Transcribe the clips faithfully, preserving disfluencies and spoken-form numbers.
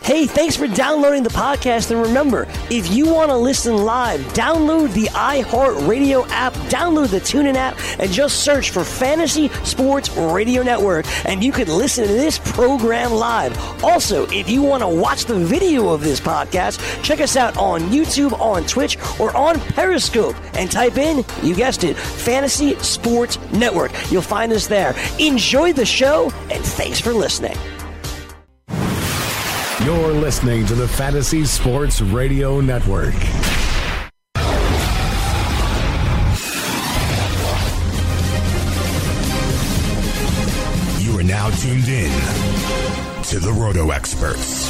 Hey, thanks for downloading the podcast. And remember, if you want to listen live, download the iHeartRadio app, download the TuneIn app, and just search for Fantasy Sports Radio Network, and you can listen to this program live. Also, if you want to watch the video of this podcast, check us out on YouTube, on Twitch, or on Periscope, and type in, you guessed it, Fantasy Sports Network. You'll find us there. Enjoy the show, and thanks for listening. You're listening to the Fantasy Sports Radio Network. You are now tuned in to the Roto Experts.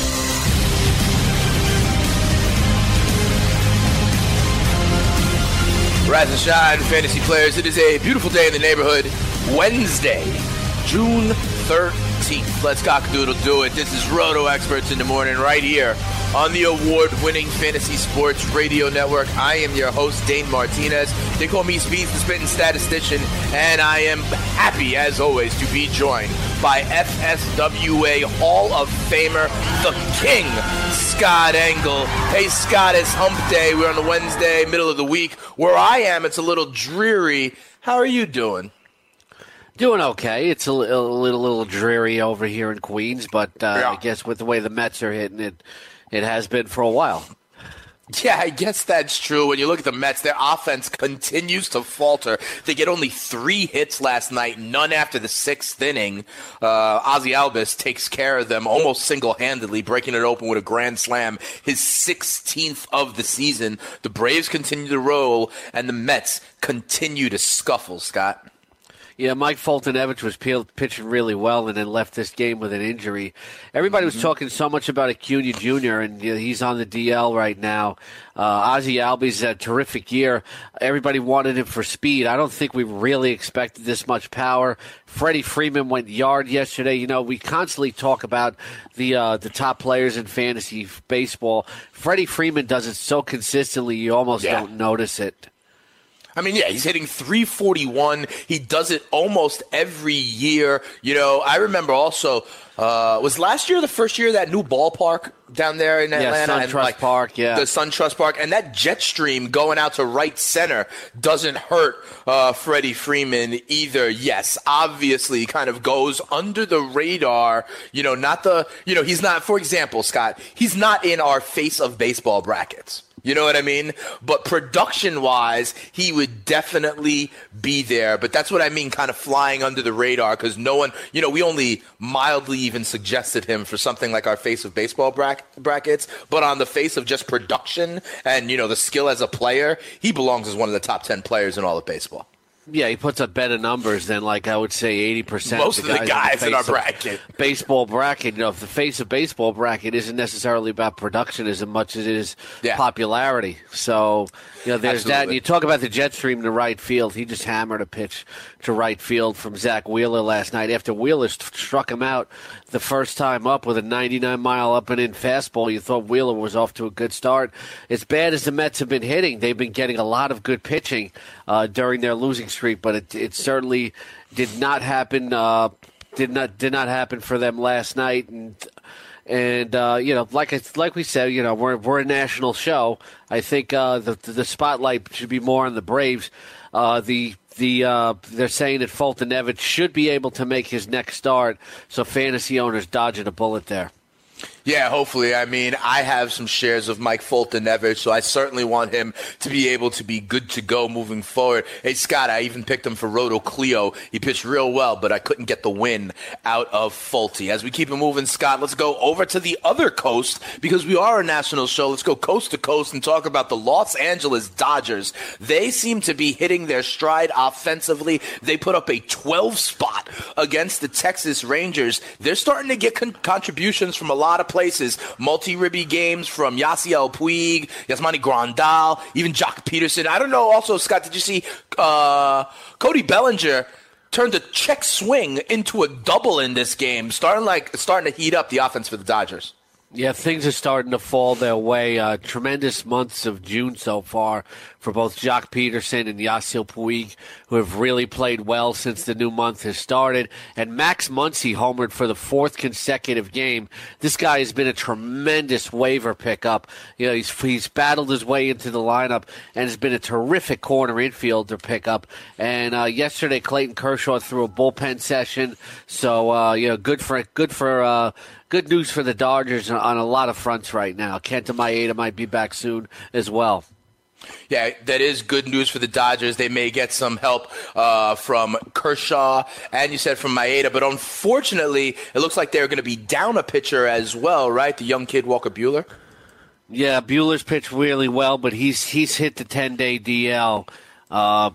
Rise and shine, fantasy players. It is a beautiful day in the neighborhood. Wednesday, June thirteenth. Let's cock-a-doodle do it. This is Roto Experts in the morning right here on the award-winning Fantasy Sports Radio Network. I am your host, Dane Martinez. They call me Speeds, the Spittin' Statistician, and I am happy, as always, to be joined by F S W A Hall of Famer, the King, Scott Engel. Hey, Scott, it's Hump Day. We're on the Wednesday, middle of the week. Where I am, it's a little dreary. How are you doing? Doing okay. It's a, a little, little dreary over here in Queens, but uh, yeah. I guess with the way the Mets are hitting it, it has been for a while. Yeah, I guess that's true. When you look at the Mets, their offense continues to falter. They get only three hits last night, none after the sixth inning. Uh, Ozzie Albies takes care of them almost single-handedly, breaking it open with a grand slam, his sixteenth of the season. The Braves continue to roll, and the Mets continue to scuffle, Scott. Yeah, Mike Foltynewicz was pitching really well and then left this game with an injury. Everybody was mm-hmm. talking so much about Acuna Junior, and you know, he's on the D L right now. Uh, Ozzie Albies had a terrific year. Everybody wanted him for speed. I don't think we really expected this much power. Freddie Freeman went yard yesterday. You know, we constantly talk about the uh, the top players in fantasy baseball. Freddie Freeman does it so consistently you almost yeah. don't notice it. I mean, yeah, he's hitting three forty-one. He does it almost every year. You know, I remember also, uh, was last year the first year of that new ballpark down there in Atlanta? Yeah, SunTrust like, Park, yeah. The SunTrust Park. And that jet stream going out to right center doesn't hurt uh, Freddie Freeman either. Yes, obviously kind of goes under the radar. You know, not the, you know, he's not, for example, Scott, he's not in our face of baseball brackets. You know what I mean? But production-wise, he would definitely be there. But that's what I mean, kind of flying under the radar, because no one, you know, we only mildly even suggested him for something like our face of baseball bra- brackets. But on the face of just production and, you know, the skill as a player, he belongs as one of the top ten players in all of baseball. Yeah, he puts up better numbers than, like, I would say eighty percent Most of the of guys, the guys in, in our bracket. Baseball bracket. You know, if the face of baseball bracket isn't necessarily about production as much as it is yeah. popularity. So, you know, there's Absolutely. that. And you talk about the jet stream to right field. He just hammered a pitch to right field from Zach Wheeler last night. After Wheeler st- struck him out the first time up with a ninety-nine mile up and in fastball, you thought Wheeler was off to a good start. As bad as the Mets have been hitting, they've been getting a lot of good pitching uh, during their losing streak, but it, it certainly did not happen. Uh, did not did not happen for them last night, and and uh, you know, like it's like we said, you know, we're we're a national show. I think uh, the the spotlight should be more on the Braves. Uh, the the uh, they're saying that Foltynewicz should be able to make his next start, so fantasy owners dodging a bullet there. Yeah, hopefully. I mean, I have some shares of Mike Foltynewicz, so I certainly want him to be able to be good to go moving forward. Hey, Scott, I even picked him for Roto Clio. He pitched real well, but I couldn't get the win out of Folty. As we keep it moving, Scott, let's go over to the other coast because we are a national show. Let's go coast to coast and talk about the Los Angeles Dodgers. They seem to be hitting their stride offensively. They put up a twelve spot against the Texas Rangers. They're starting to get con- contributions from a lot of places. Multi-ribby games from Yasiel Puig, Yasmani Grandal, even Jock Peterson. I don't know. Also, Scott, did you see uh, Cody Bellinger turned a check swing into a double in this game, starting like starting to heat up the offense for the Dodgers? Yeah, things are starting to fall their way. Uh, tremendous months of June so far for both Jock Peterson and Yasiel Puig, who have really played well since the new month has started. And Max Muncy homered for the fourth consecutive game. This guy has been a tremendous waiver pickup. You know, he's he's battled his way into the lineup and has been a terrific corner infielder pickup. And uh, yesterday, Clayton Kershaw threw a bullpen session, so uh, you know, good for good for. Uh, Good news for the Dodgers on a lot of fronts right now. Kenta Maeda might be back soon as well. Yeah, that is good news for the Dodgers. They may get some help uh, from Kershaw, and you said from Maeda, but unfortunately, it looks like they're going to be down a pitcher as well, right? The young kid Walker Buehler. Yeah, Buehler's pitched really well, but he's he's hit the ten-day D L. Uh,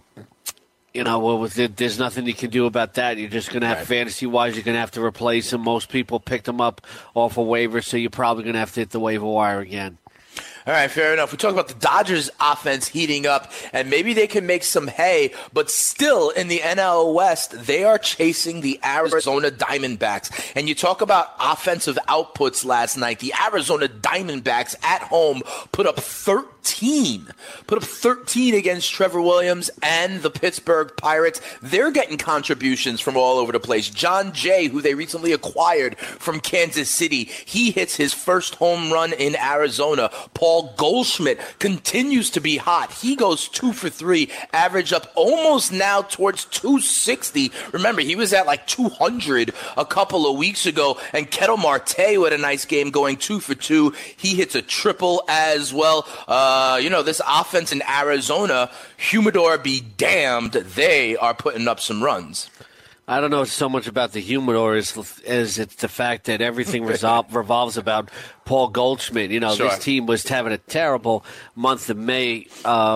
You know, well, with it, there's nothing you can do about that. You're just going to have, right. fantasy-wise, you're going to have to replace him. Most people picked him up off a waiver, so you're probably going to have to hit the waiver wire again. All right, fair enough. We talk about the Dodgers offense heating up, and maybe they can make some hay, but still in the N L West, they are chasing the Arizona Diamondbacks. And you talk about offensive outputs last night. The Arizona Diamondbacks at home put up thirteen. Put up thirteen against Trevor Williams and the Pittsburgh Pirates. They're getting contributions from all over the place. John Jay, who they recently acquired from Kansas City, he hits his first home run in Arizona. Paul Goldschmidt continues to be hot. He goes two for three, average up almost now towards two sixty. Remember, he was at like two hundred a couple of weeks ago. And Ketel Marte with a nice game going two for two. He hits a triple as well. Uh, you know, this offense in Arizona, Humidor be damned, they are putting up some runs. I don't know so much about the Humidor as, as it's the fact that everything resol- revolves about Paul Goldschmidt. You know, sure. This team was having a terrible month of May, uh,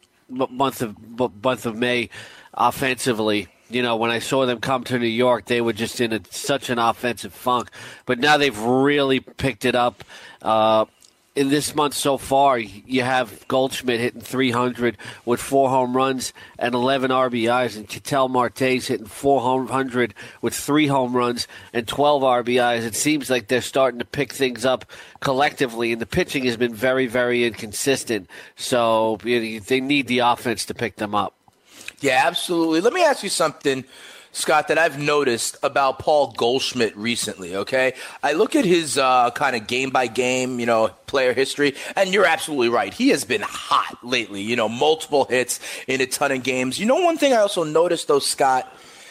month of month of May offensively. You know, when I saw them come to New York, they were just in a, such an offensive funk. But now they've really picked it up. Uh, In this month so far, you have Goldschmidt hitting three hundred with four home runs and eleven R B Is, and Ketel Marte's hitting four hundred with three home runs and twelve R B Is. It seems like they're starting to pick things up collectively, and the pitching has been very, very inconsistent. So you know, they need the offense to pick them up. Yeah, absolutely. Let me ask you something, Scott, that I've noticed about Paul Goldschmidt recently, okay? I look at his uh, kind of game-by-game, you know, player history, and you're absolutely right. He has been hot lately, you know, multiple hits in a ton of games. You know one thing I also noticed, though, Scott,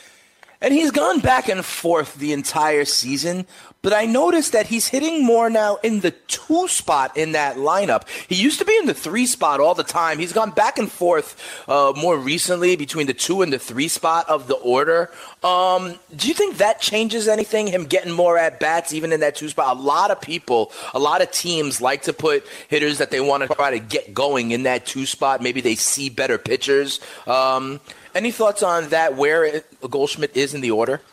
and he's gone back and forth the entire season, but I noticed that he's hitting more now in the two spot in that lineup. He used to be in the three spot all the time. He's gone back and forth uh, more recently between the two and the three spot of the order. Um, do you think that changes anything, him getting more at-bats even in that two spot? A lot of people, a lot of teams like to put hitters that they want to try to get going in that two spot. Maybe they see better pitchers. Um, any thoughts on that, where it, Goldschmidt is in the order?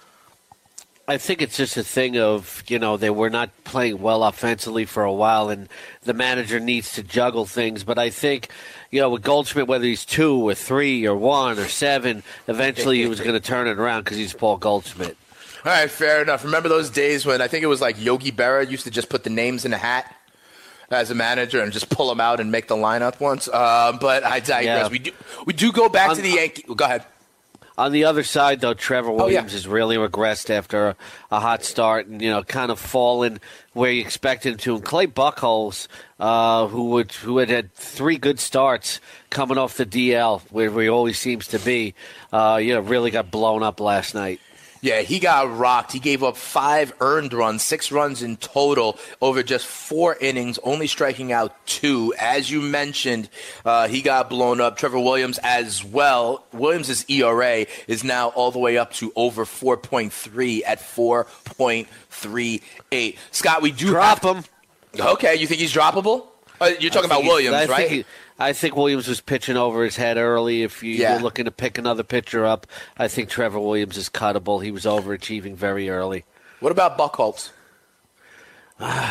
I think it's just a thing of, you know, they were not playing well offensively for a while, and the manager needs to juggle things. But I think, you know, with Goldschmidt, whether he's two or three or one or seven, eventually he was going to turn it around because he's Paul Goldschmidt. All right, fair enough. Remember those days when I think it was like Yogi Berra used to just put the names in a hat as a manager and just pull them out and make the lineup once? Uh, but I digress. Yeah. We do we do go back um, to the Yankees. Go ahead. On the other side, though, Trevor Williams oh, yeah. has really regressed after a, a hot start and, you know, kind of fallen where you expected him to. And Clay Buchholz, uh, who would who had had three good starts coming off the D L, where he always seems to be, uh, you know, really got blown up last night. Yeah, he got rocked. He gave up five earned runs, six runs in total over just four innings, only striking out two. As you mentioned, uh, he got blown up. Trevor Williams as well. Williams' E R A is now all the way up to over four point three at four point three eight. Scott, we do drop have- him. Okay, you think he's droppable? Uh, you're talking about Williams, I right? Think he, I think Williams was pitching over his head early. If you, yeah. you're looking to pick another pitcher up, I think Trevor Williams is cuttable. He was overachieving very early. What about Buchholz? Uh,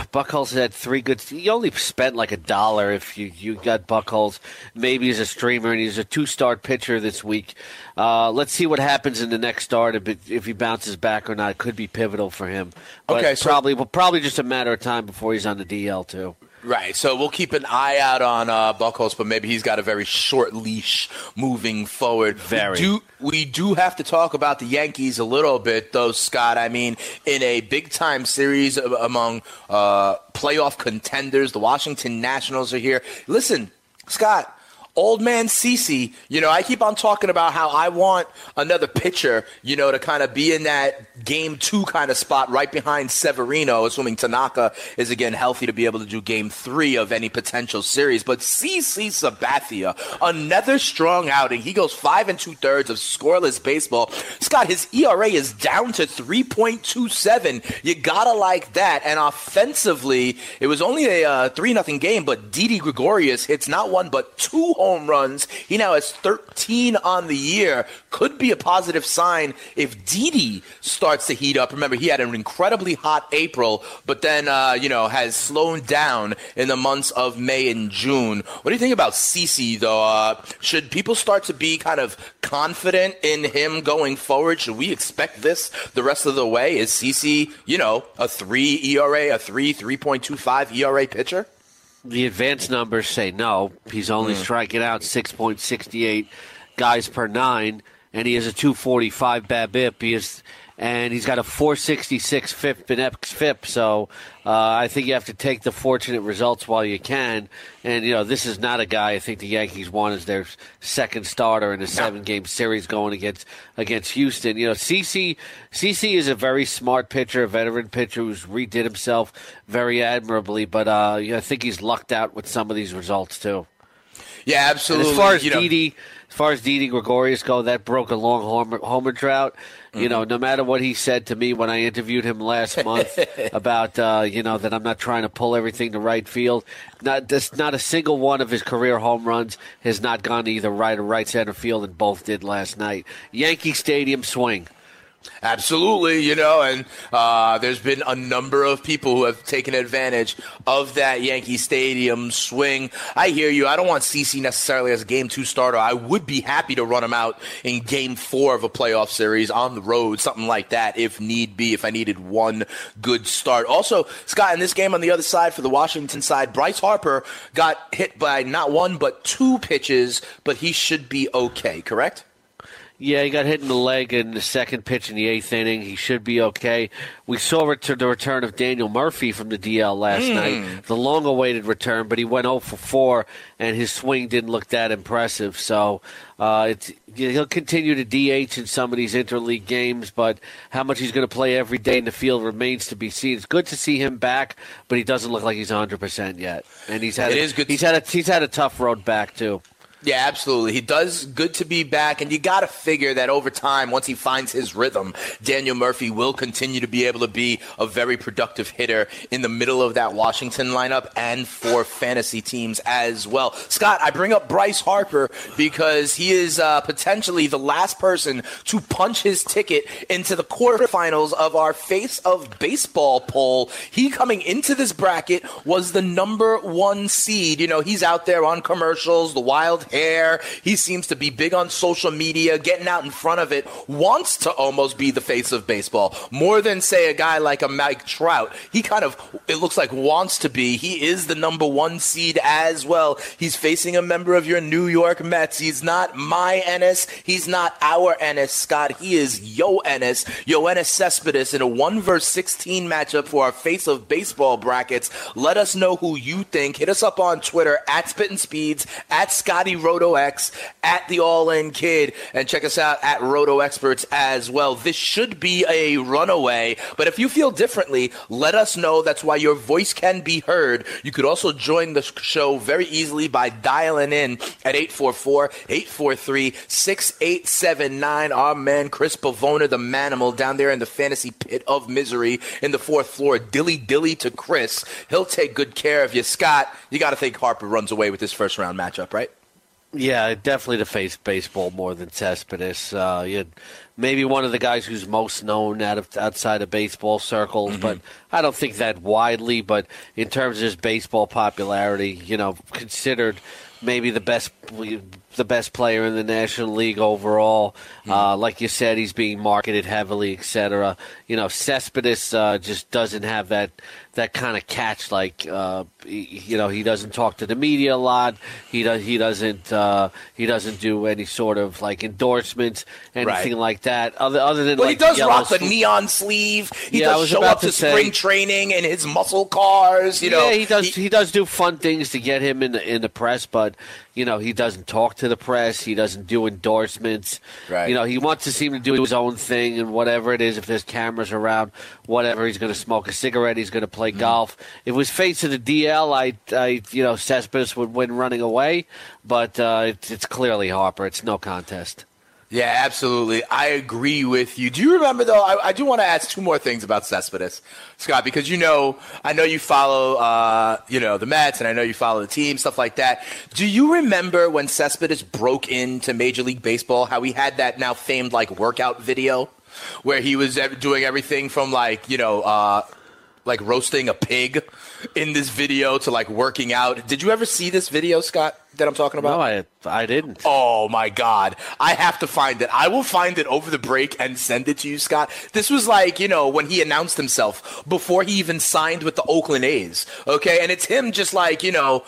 Buchholz had three good. You only spent like a dollar if you, you got Buchholz. Maybe he's a streamer, and he's a two-start pitcher this week. Uh, let's see what happens in the next start. If, if he bounces back or not, it could be pivotal for him. But okay, so probably, well, probably just a matter of time before he's on the D L too. Right, so we'll keep an eye out on uh, Buchholz, but maybe he's got a very short leash moving forward. Very. We do, we do have to talk about the Yankees a little bit, though, Scott. I mean, in a big-time series among uh, playoff contenders, the Washington Nationals are here. Listen, Scott, old man CeCe, you know, I keep on talking about how I want another pitcher, you know, to kind of be in that game two kind of spot right behind Severino, assuming Tanaka is again healthy to be able to do game three of any potential series. But CeCe Sabathia, another strong outing. He goes five and two thirds of scoreless baseball. Scott, his E R A is down to three point two seven. You gotta like that. And offensively, it was only a uh, three nothing game, but Didi Gregorius hits not one but two home runs. He now has thirteen on the year. Could be a positive sign if Didi starts to heat up. Remember, he had an incredibly hot April, but then, uh, you know, has slowed down in the months of May and June. What do you think about CeCe, though? Uh, should people start to be kind of confident in him going forward? Should we expect this the rest of the way? Is CeCe, you know, a three E R A, a three, three point two five E R A pitcher? The advanced numbers say no. He's only mm. striking out six point six eight guys per nine, and he has a two forty-five BABIP. He is, and he's got a four sixty-six F I P and F I P. So uh, I think you have to take the fortunate results while you can. And, you know, this is not a guy I think the Yankees want as their second starter in a seven-game series going against against Houston. You know, CeCe, CeCe is a very smart pitcher, a veteran pitcher who's redid himself very admirably. But uh, you know, I think he's lucked out with some of these results, too. Yeah, absolutely. And as far as you know, Didi, as far as Didi Gregorius go, that broke a long homer, homer drought. Mm-hmm. You know, no matter what he said to me when I interviewed him last month about, uh, you know, that I'm not trying to pull everything to right field. Not this, not a single one of his career home runs has not gone to either right or right center field, and both did last night. Yankee Stadium swing. Absolutely, you know, and uh, there's been a number of people who have taken advantage of that Yankee Stadium swing. I hear you. I don't want CeCe necessarily as a game two starter. I would be happy to run him out in game four of a playoff series on the road, something like that, if need be, if I needed one good start. Also, Scott, in this game on the other side for the Washington side, Bryce Harper got hit by not one but two pitches, but he should be okay, correct? Yeah, he got hit in the leg in the second pitch in the eighth inning. He should be okay. We saw ret- the return of Daniel Murphy from the D L last mm. night, the long-awaited return, but he went oh for four, and his swing didn't look that impressive. So uh, it's, he'll continue to D H in some of these interleague games, but how much he's going to play every day in the field remains to be seen. It's good to see him back, but he doesn't look like he's one hundred percent yet. And he's had it a, is good he's had a, he's had a tough road back, too. Yeah, absolutely. He does good to be back, and you got to figure that over time, once he finds his rhythm, Daniel Murphy will continue to be able to be a very productive hitter in the middle of that Washington lineup and for fantasy teams as well. Scott, I bring up Bryce Harper because he is uh, potentially the last person to punch his ticket into the quarterfinals of our Face of Baseball poll. He, coming into this bracket, was the number one seed. You know, he's out there on commercials, the wild hair. He seems to be big on social media, getting out in front of it, wants to almost be the face of baseball. More than, say, a guy like a Mike Trout. He kind of, it looks like, wants to be. He is the number one seed as well. He's facing a member of your New York Mets. He's not my Ennis. He's not our Ennis, Scott. He is Yo Ennis, Yoenis Cespedes in a one versus sixteen matchup for our Face of Baseball brackets. Let us know who you think. Hit us up on Twitter, at Spittin' Speeds, at Scotty RotoX, at the All In Kid, and check us out at Roto Experts as well. This should be a runaway, but if you feel differently, let us know. That's why your voice can be heard. You could also join the show very easily by dialing in at eight four four, eight four three, six eight seven nine. Our man Chris Pavona, the manimal, down there in the fantasy pit of misery in the fourth floor. Dilly dilly to Chris. He'll take good care of you. Scott, you got to think Harper runs away with this first round matchup, right? Yeah, definitely to face baseball more than Cespedes. Uh, you had maybe one of the guys who's most known out of, outside of baseball circles, mm-hmm. but I don't think that widely. But in terms of his baseball popularity, you know, considered maybe the best the best player in the National League overall. Mm-hmm. Uh, like you said, he's being marketed heavily, et cetera. You know, Cespedes uh, just doesn't have that that kind of catch. Like, uh, he, you know, he doesn't talk to the media a lot. He does. He doesn't. Uh, he doesn't do any sort of like endorsements, anything right. like that. Other other than well, like he does rock sl- the neon sleeve. He yeah, does show up to, to say, spring training in his muscle cars. You know, yeah, he does. He, he does do fun things to get him in the in the press, but you know, he doesn't talk to the press. He doesn't do endorsements. Right. You know, he wants to seem to do his own thing and whatever it is. If there's cameras around, whatever, he's going to smoke a cigarette. He's going to play mm-hmm. golf. If it was face of the D L, I, I, you know, Cespedes would win running away. But uh, it's, it's clearly Harper. It's no contest. Yeah, absolutely. I agree with you. Do you remember, though, I, I do want to ask two more things about Cespedes, Scott, because, you know, I know you follow, uh, you know, the Mets, and I know you follow the team, stuff like that. Do you remember when Cespedes broke into Major League Baseball, how he had that now famed, like, workout video where he was doing everything from, like, you know, uh, like roasting a pig in this video to, like, working out? Did you ever see this video, Scott, that I'm talking about? No, I I didn't. Oh, my God. I have to find it. I will find it over the break and send it to you, Scott. This was like, you know, when he announced himself before he even signed with the Oakland A's, okay? And it's him just like, you know,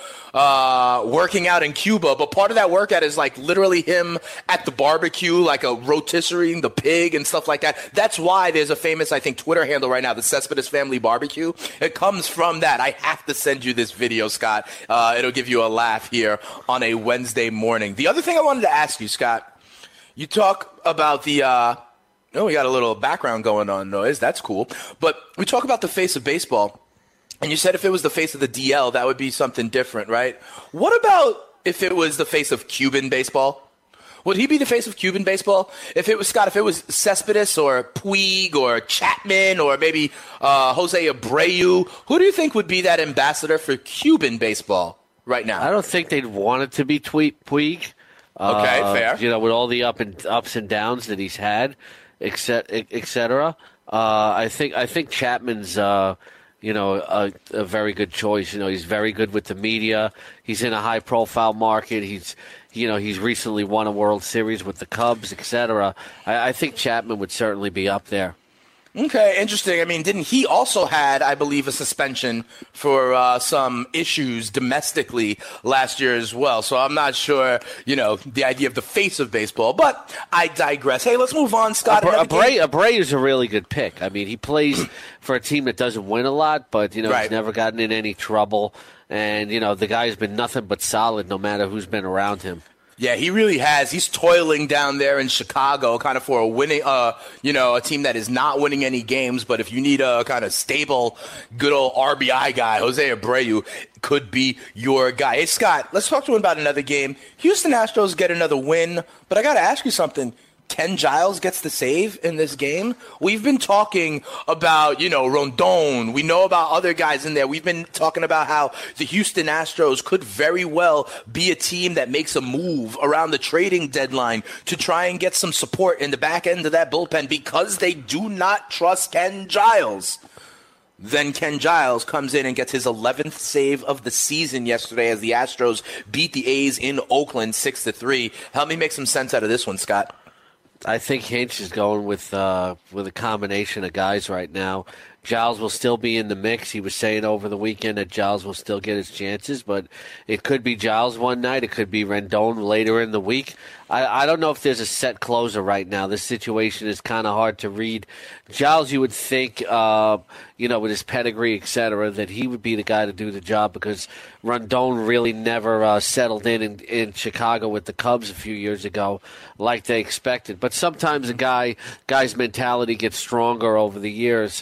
uh, working out in Cuba. But part of that workout is like literally him at the barbecue, like a rotisserie, the pig and stuff like that. That's why there's a famous, I think, Twitter handle right now, the Cespedes Family Barbecue. It comes from that. I have to send you this video, Scott. Uh, it'll give you a laugh here on a Wednesday morning. The other thing I wanted to ask you, Scott, you talk about the, uh, oh, we got a little background going on noise. That's cool. But we talk about the face of baseball, and you said if it was the face of the D L, that would be something different, right? What about if it was the face of Cuban baseball? Would he be the face of Cuban baseball? If it was, Scott, if it was Cespedes or Puig or Chapman or maybe uh, Jose Abreu, who do you think would be that ambassador for Cuban baseball right now? I don't think they'd want it to be Tweet Puig. Okay, uh, fair. You know, with all the up and ups and downs that he's had, et cetera. Uh, I think I think Chapman's, uh, you know, a, a very good choice. You know, he's very good with the media. He's in a high profile market. He's, you know, he's recently won a World Series with the Cubs, et cetera. I, I think Chapman would certainly be up there. Okay, interesting. I mean, didn't he also had, I believe, a suspension for uh, some issues domestically last year as well? So I'm not sure, you know, the idea of the face of baseball. But I digress. Hey, let's move on, Scott. Abreu Abreu is a really good pick. I mean, he plays for a team that doesn't win a lot, but, you know, right. he's never gotten in any trouble. And, you know, the guy's been nothing but solid no matter who's been around him. Yeah, he really has. He's toiling down there in Chicago kind of for a winning, uh, you know, a team that is not winning any games. But if you need a kind of stable, good old R B I guy, Jose Abreu could be your guy. Hey, Scott, let's talk to him about another game. Houston Astros get another win, but I got to ask you something. Ken Giles gets the save in this game. We've been talking about, you know, Rondon. We know about other guys in there. We've been talking about how the Houston Astros could very well be a team that makes a move around the trading deadline to try and get some support in the back end of that bullpen because they do not trust Ken Giles. Then Ken Giles comes in and gets his eleventh save of the season yesterday as the Astros beat the A's in Oakland six to three. Help me make some sense out of this one, Scott. I think Hinch is going with uh, with a combination of guys right now. Giles will still be in the mix. He was saying over the weekend that Giles will still get his chances, but it could be Giles one night. It could be Rendon later in the week. I, I don't know if there's a set closer right now. This situation is kind of hard to read. Giles, you would think, uh, you know, with his pedigree, et cetera, that he would be the guy to do the job because Rondon really never uh, settled in, in in Chicago with the Cubs a few years ago like they expected. But sometimes a guy guy's mentality gets stronger over the years. So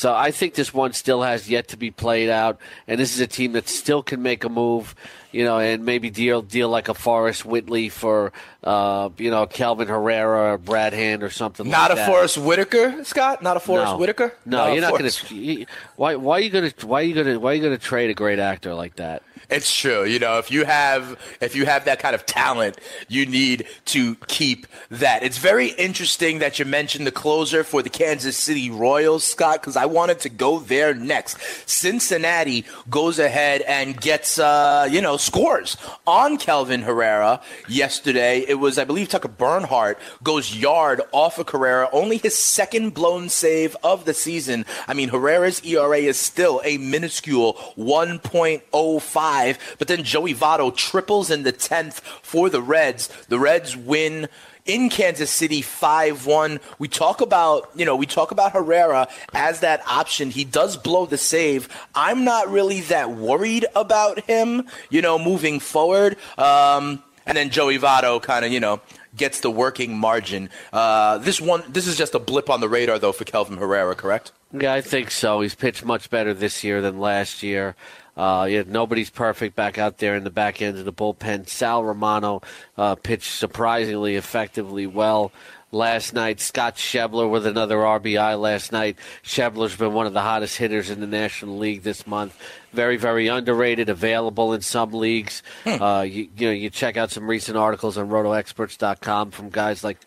So I think this one still has yet to be played out, and this is a team that still can make a move, you know, and maybe deal deal like a Forrest Whitley for, uh, you know, Kelvin Herrera or Brad Hand or something not like that. Not a Forrest Whitaker, Scott? Not a Forrest no. Whitaker? No, not you're not going to. Why? Why are you going to? Why are you going to? Why are you going to trade a great actor like that? It's true. You know, if you have if you have that kind of talent, you need to keep that. It's very interesting that you mentioned the closer for the Kansas City Royals, Scott, because I wanted to go there next. Cincinnati goes ahead and gets, uh, you know, scores on Kelvin Herrera yesterday. It was, I believe, Tucker Bernhardt goes yard off of Herrera, only his second blown save of the season. I mean, Herrera's E R A is still a minuscule one point oh five. But then Joey Votto triples in the tenth for the Reds. The Reds win in Kansas City five one. We talk about, you know, we talk about Herrera as that option. He does blow the save. I'm not really that worried about him, you know, moving forward. Um, and then Joey Votto kind of, you know, gets the working margin. Uh, this one, this is just a blip on the radar, though, for Kelvin Herrera, correct? Yeah, I think so. He's pitched much better this year than last year. Uh, yeah, nobody's perfect back out there in the back end of the bullpen. Sal Romano uh, pitched surprisingly effectively well last night. Scott Schebler with another R B I last night. Schebler's been one of the hottest hitters in the National League this month. Very, very underrated, available in some leagues. Hmm. Uh, you, you know, you check out some recent articles on roto experts dot com from guys like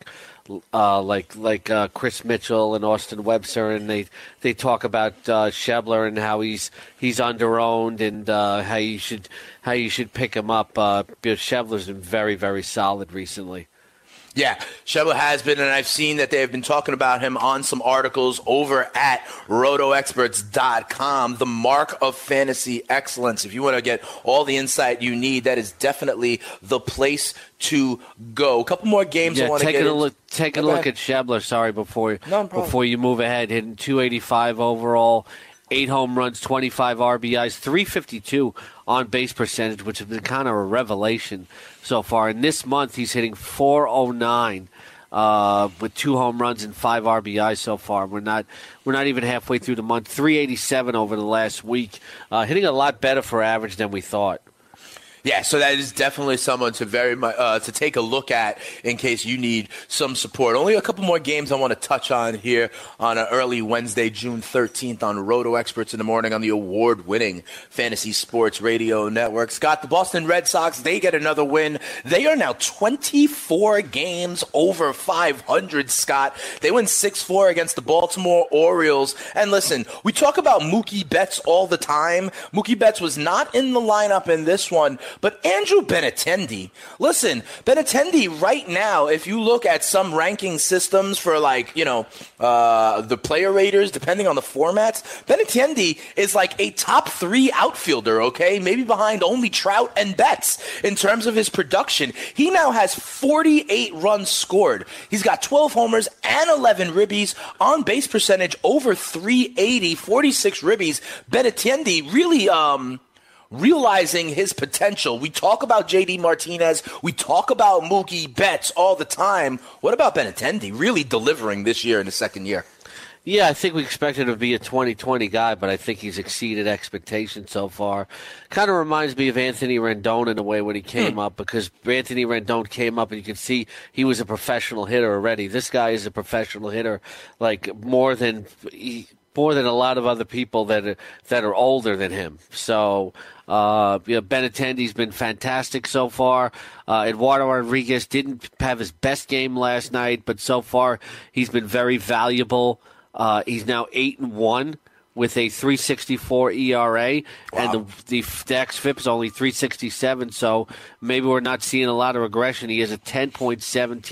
Uh, like like uh, Chris Mitchell and Austin Webster, and they, they talk about uh, Schebler and how he's he's underowned and uh, how you should how you should pick him up. Uh, Schebler's been very very solid recently. Yeah, Schebler has been, and I've seen that they have been talking about him on some articles over at roto experts dot com. The mark of fantasy excellence. If you want to get all the insight you need, that is definitely the place to go. A couple more games yeah, I want to get a look, Take a okay. look at Schebler, sorry, before, no before you move ahead. Hitting two eighty-five overall, eight home runs, twenty-five R B Is, three fifty-two on base percentage, which has been kind of a revelation so far. And this month, he's hitting four oh nine uh, with two home runs and five R B Is so far. We're not we're not even halfway through the month. three eighty-seven over the last week, uh, hitting a lot better for average than we thought. Yeah, so that is definitely someone to very much uh, to take a look at in case you need some support. Only a couple more games I want to touch on here on an early Wednesday, June thirteenth on Roto Experts in the Morning on the award-winning Fantasy Sports Radio Network. Scott, the Boston Red Sox, they get another win. They are now twenty-four games over five hundred, Scott. They win six four against the Baltimore Orioles. And listen, we talk about Mookie Betts all the time. Mookie Betts was not in the lineup in this one. But Andrew Benintendi, listen, Benintendi right now, if you look at some ranking systems for like, you know, uh, the player raters, depending on the formats, Benintendi is like a top three outfielder, okay? Maybe behind only Trout and Betts in terms of his production. He now has forty-eight runs scored. He's got twelve homers and eleven ribbies, on base percentage over three eighty, forty-six ribbies. Benintendi really, um... realizing his potential. We talk about J D Martinez. We talk about Mookie Betts all the time. What about Benintendi really delivering this year in the second year? Yeah, I think we expected him to be a twenty twenty guy, but I think he's exceeded expectations so far. Kind of reminds me of Anthony Rendon in a way when he came hmm. up, because Anthony Rendon came up and you could see he was a professional hitter already. This guy is a professional hitter, like more than he, more than a lot of other people that are, that are older than him. So, uh, you know, Benintendi's been fantastic so far. Uh, Eduardo Rodriguez didn't have his best game last night, but so far he's been very valuable. Uh, he's now eight and one with a three sixty-four E R A, wow. and the, the xFIP is only three sixty-seven. So maybe we're not seeing a lot of regression. He has a ten point one seven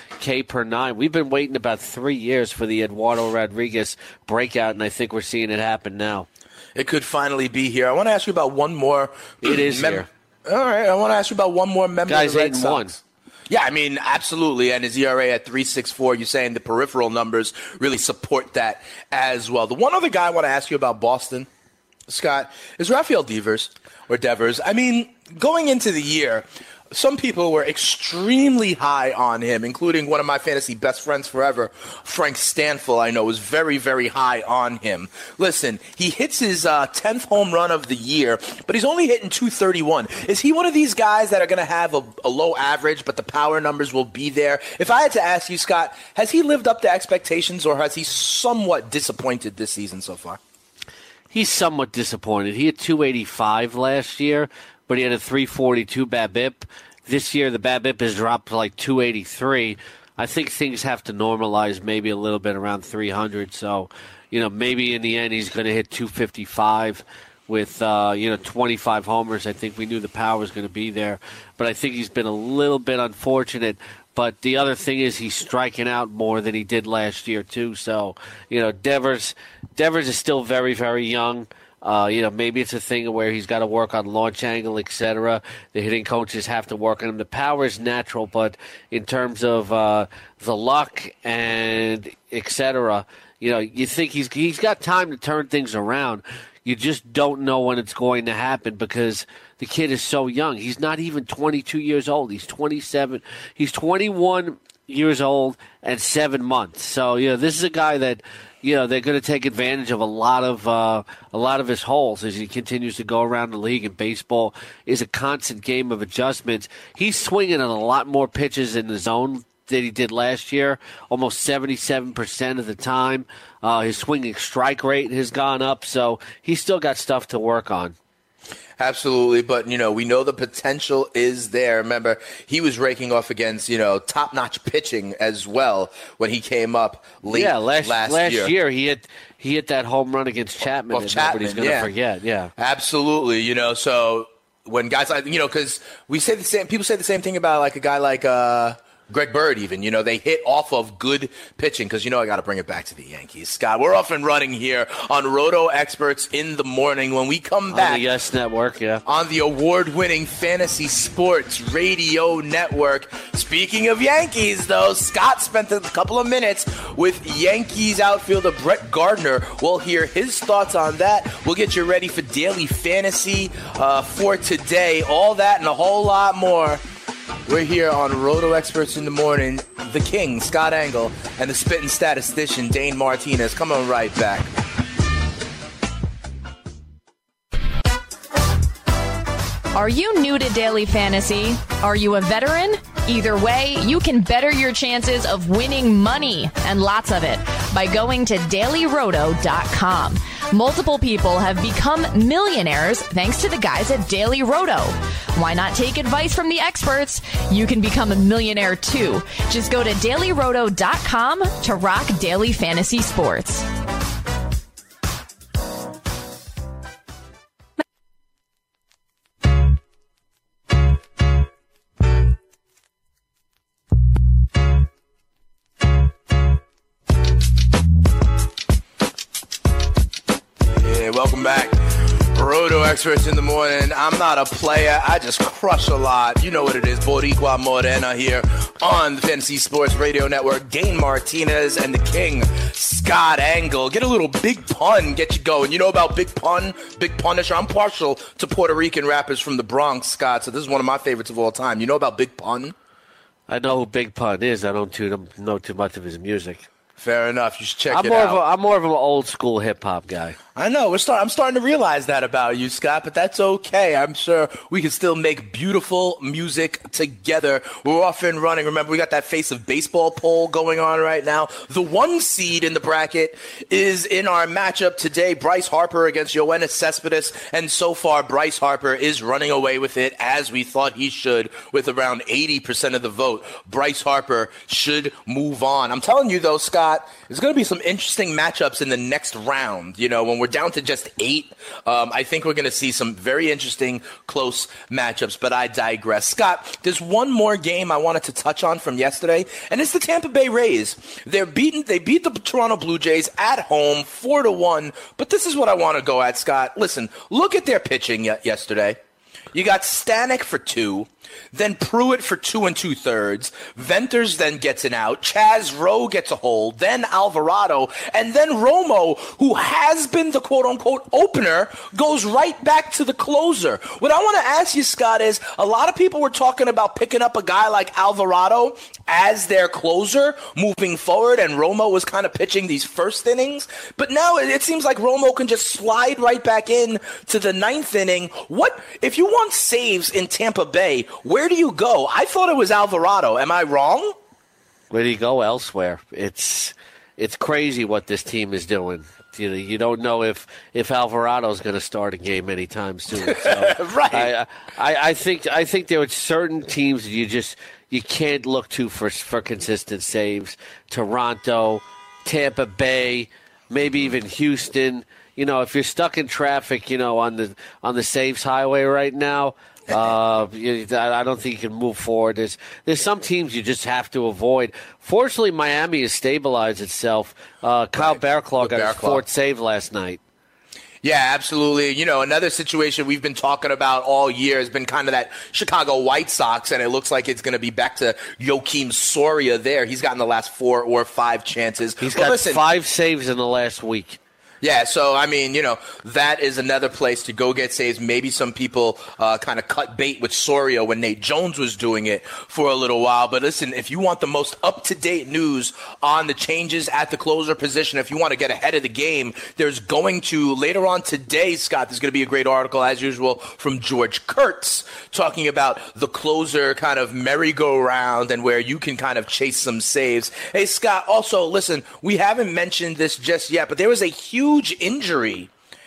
K per nine. We've been waiting about three years for the Eduardo Rodriguez breakout, and I think we're seeing it happen now. It could finally be here. I want to ask you about one more. It is mem- here. All right. I want to ask you about one more member Guys, of the Red eight and Sox. one. Yeah, I mean, absolutely. And his E R A at three sixty-four, you're saying the peripheral numbers really support that as well. The one other guy I want to ask you about Boston, Scott, is Rafael Devers, or Devers. I mean, going into the year, some people were extremely high on him, including one of my fantasy best friends forever, Frank Stanfill, I know, was very, very high on him. Listen, he hits his uh, tenth home run of the year, but he's only hitting two thirty-one. Is he one of these guys that are going to have a, a low average, but the power numbers will be there? If I had to ask you, Scott, has he lived up to expectations, or has he somewhat disappointed this season so far? He's somewhat disappointed. He had two eighty-five last year, but he had a three forty-two BABIP. This year, the BABIP has dropped to like two eighty-three. I think things have to normalize maybe a little bit around three hundred. So, you know, maybe in the end he's going to hit two fifty-five with, uh, you know, twenty-five homers. I think we knew the power was going to be there. But I think he's been a little bit unfortunate. But the other thing is he's striking out more than he did last year, too. So, you know, Devers, Devers is still very, very young. Uh, you know, maybe it's a thing where he's got to work on launch angle, et cetera. The hitting coaches have to work on him. The power is natural, but in terms of uh, the luck and et cetera, you know, you think he's he's got time to turn things around. You just don't know when it's going to happen because the kid is so young. He's not even twenty-two years old. He's twenty-seven. He's twenty-one years old and seven months. So, you know, this is a guy that, you know, they're going to take advantage of a lot of uh, a lot of his holes as he continues to go around the league. And baseball is a constant game of adjustments. He's swinging on a lot more pitches in the zone than he did last year, almost seventy-seven percent of the time. Uh, his swinging strike rate has gone up, so he's still got stuff to work on. Absolutely, but, you know, we know the potential is there. Remember, he was raking off against, you know, top-notch pitching as well when he came up late yeah, last, last, last year. year. he hit he hit that home run against Chapman, well, and Chapman, nobody's going to yeah. forget. Yeah, absolutely. You know, so when guys like, you know, because we say the same, people say the same thing about like a guy like uh, Greg Bird even, you know, they hit off of good pitching because, you know, I got to bring it back to the Yankees. Scott, we're off and running here on Roto Experts in the Morning. When we come back. On the Yes Network, yeah. On the award-winning Fantasy Sports Radio Network. Speaking of Yankees, though, Scott spent a couple of minutes with Yankees outfielder Brett Gardner. We'll hear his thoughts on that. We'll get you ready for daily fantasy uh, for today. All that and a whole lot more. We're here on Roto Experts in the Morning. The King, Scott Engel, and the spitting statistician, Dane Martinez. Come on right back. Are you new to daily fantasy? Are you a veteran? Either way, you can better your chances of winning money, and lots of it, by going to daily roto dot com. Multiple people have become millionaires thanks to the guys at Daily Roto. Why not take advice from the experts? You can become a millionaire too. Just go to daily roto dot com to rock daily fantasy sports. Welcome back. Roto Experts in the Morning. I'm not a player. I just crush a lot. You know what it is. Boricua Morena here on the Fantasy Sports Radio Network. Dane Martinez and the King, Scott Engel. Get a little big pun. Get you going. You know about Big Pun? Big Punisher? I'm partial to Puerto Rican rappers from the Bronx, Scott, so this is one of my favorites of all time. You know about Big Pun? I know who Big Pun is. I don't too, know too much of his music. Fair enough. You should check I'm it more out. Of a, I'm more of an old school hip hop guy. I know. We're start, I'm starting to realize that about you, Scott, but that's okay. I'm sure we can still make beautiful music together. We're off and running. Remember, we got that Face of Baseball poll going on right now. The one seed in the bracket is in our matchup today, Bryce Harper against Yoenis Cespedes, and so far Bryce Harper is running away with it as we thought he should with around eighty percent of the vote. Bryce Harper should move on. I'm telling you, though, Scott, there's going to be some interesting matchups in the next round. You know, when we're down to just eight, um, I think we're going to see some very interesting close matchups, but I digress. Scott, there's one more game I wanted to touch on from yesterday, and it's the Tampa Bay Rays. They're beaten, they beat the Toronto Blue Jays at home, four to one, but this is what I want to go at, Scott. Listen, look at their pitching y- yesterday. You got Stanek for two. Then Pruitt for two and two thirds. Venters then gets an out. Chaz Rowe gets a hold. Then Alvarado. And then Romo, who has been the quote-unquote opener, goes right back to the closer. What I want to ask you, Scott, is a lot of people were talking about picking up a guy like Alvarado as their closer moving forward, and Romo was kind of pitching these first innings. But now it seems like Romo can just slide right back in to the ninth inning. What if you want saves in Tampa Bay? Where do you go? I thought it was Alvarado. Am I wrong? Where do you go elsewhere? It's it's crazy what this team is doing. You know, you don't know if, if Alvarado's going to start a game anytime soon. So right. I, I I think I think there are certain teams you just you can't look to for for consistent saves. Toronto, Tampa Bay, maybe even Houston. You know, if you're stuck in traffic, you know, on the on the saves highway right now. Uh, I don't think you can move forward. There's there's some teams you just have to avoid. Fortunately, Miami has stabilized itself. Uh, Kyle right. Barraclough got his fourth save last night. Yeah, absolutely. You know, another situation we've been talking about all year has been kind of that Chicago White Sox, and it looks like it's going to be back to Joakim Soria there. He's gotten the last four or five chances. He's well, got listen, five saves in the last week. Yeah, so, I mean, you know, that is another place to go get saves. Maybe some people uh, kind of cut bait with Soria when Nate Jones was doing it for a little while. But listen, if you want the most up-to-date news on the changes at the closer position, if you want to get ahead of the game, there's going to, later on today, Scott, there's going to be a great article, as usual, from George Kurtz talking about the closer kind of merry-go-round and where you can kind of chase some saves. Hey, Scott, also, listen, we haven't mentioned this just yet, but there was a huge Huge injury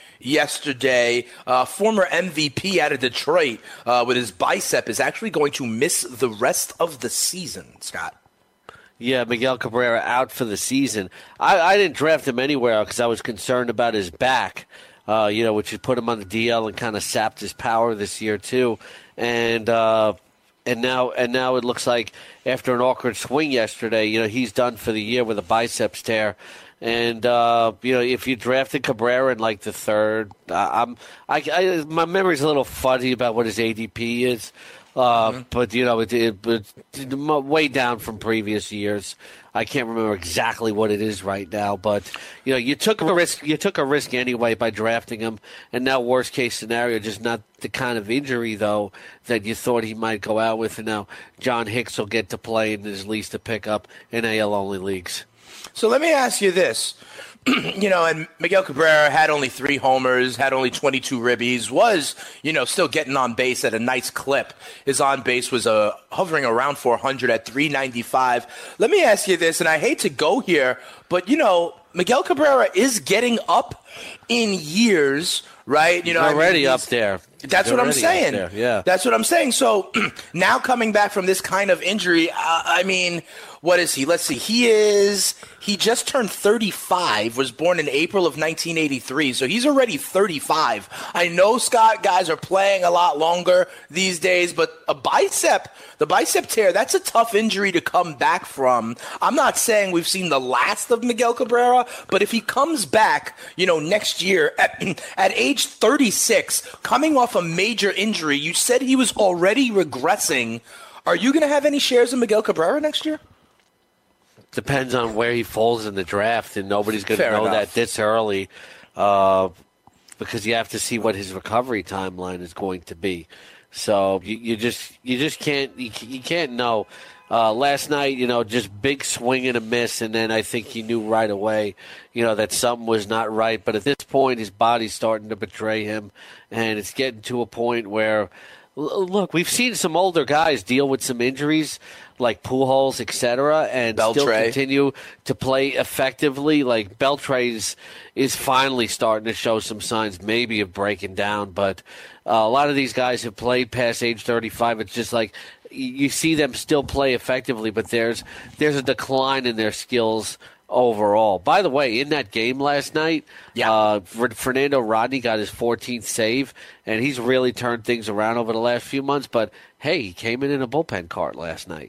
yesterday. Uh, former M V P out of Detroit uh, with his bicep is actually going to miss the rest of the season, Scott. Yeah, Miguel Cabrera out for the season. I, I didn't draft him anywhere because I was concerned about his back, uh, you know, which had put him on the D L and kind of sapped his power this year too. And uh, and now and now it looks like after an awkward swing yesterday, you know, he's done for the year with a biceps tear. And, uh, you know, if you drafted Cabrera in, like, the third, uh, I'm, I, I, my memory's a little fuzzy about what his A D P is. Uh, mm-hmm. But, you know, it, it, it's way down from previous years. I can't remember exactly what it is right now. But, you know, you took a risk You took a risk anyway by drafting him. And now worst-case scenario, just not the kind of injury, though, that you thought he might go out with. And now John Hicks will get to play and is least a pickup in A L-only leagues. So let me ask you this. You know, and Miguel Cabrera had only three homers, had only twenty-two ribbies, was, you know, still getting on base at a nice clip. His on base was uh, hovering around four hundred at three ninety-five. Let me ask you this, and I hate to go here, but, you know, Miguel Cabrera is getting up in years, right? You know, He's already I mean, up there. That's He's what I'm saying. Yeah. That's what I'm saying. So now coming back from this kind of injury, uh, I mean, what is he? Let's see. He is, he just turned thirty-five, was born in April of nineteen eighty-three. So he's already thirty-five. I know, Scott, guys are playing a lot longer these days, but a bicep, the bicep tear, that's a tough injury to come back from. I'm not saying we've seen the last of Miguel Cabrera, but if he comes back, you know, next year at, at age thirty-six, coming off a major injury, you said he was already regressing. Are you going to have any shares of Miguel Cabrera next year? Depends on where he falls in the draft, and nobody's going to know enough. that this early uh, because you have to see what his recovery timeline is going to be. So you, you just you just can't you, you can't know. Uh, last night, you know, just big swing and a miss, and then I think he knew right away, you know, that something was not right. But at this point, his body's starting to betray him, and it's getting to a point where, look, we've seen some older guys deal with some injuries like Pujols, et cetera, and Beltre. still continue to play effectively. Like Beltre is, is finally starting to show some signs maybe of breaking down, but uh, a lot of these guys have played past age thirty-five. It's just like you see them still play effectively, but there's there's a decline in their skills overall. By the way, in that game last night, yeah. uh, Fernando Rodney got his fourteenth save, and he's really turned things around over the last few months. But, hey, he came in in a bullpen cart last night.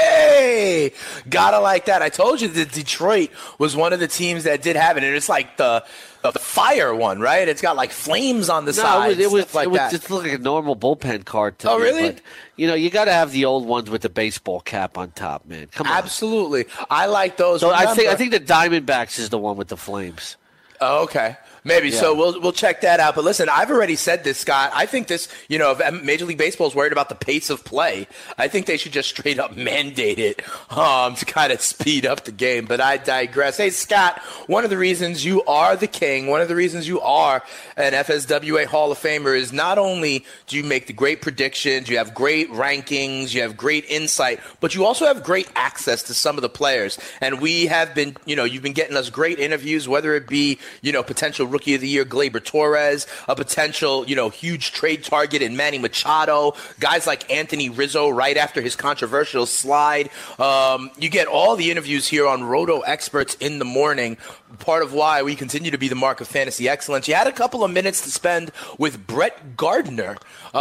Hey, gotta like that. I told you that Detroit was one of the teams that did have it, and it's like the the fire one, right? It's got like flames on the no, side. It was, it was, like it was that. just like a normal bullpen cart to oh, me. really? But, you know, you got to have the old ones with the baseball cap on top, man. Come on. Absolutely. I like those. So Remember, I think I think the Diamondbacks is the one with the flames. Oh, okay. Maybe. Yeah. So we'll we'll check that out. But listen, I've already said this, Scott. I think this, you know, if Major League Baseball is worried about the pace of play, I think they should just straight up mandate it um, to kind of speed up the game. But I digress. Hey, Scott, one of the reasons you are the king, one of the reasons you are an F S W A Hall of Famer is not only do you make the great predictions, you have great rankings, you have great insight, but you also have great access to some of the players. And we have been, you know, you've been getting us great interviews, whether it be, you know, potential Rookie of the Year Gleyber Torres, a potential, you know, huge trade target in Manny Machado, guys like Anthony Rizzo right after his controversial slide. Um, you get all the interviews here on Roto Experts in the morning, part of why we continue to be the mark of fantasy excellence. You had a couple of minutes to spend with Brett Gardner,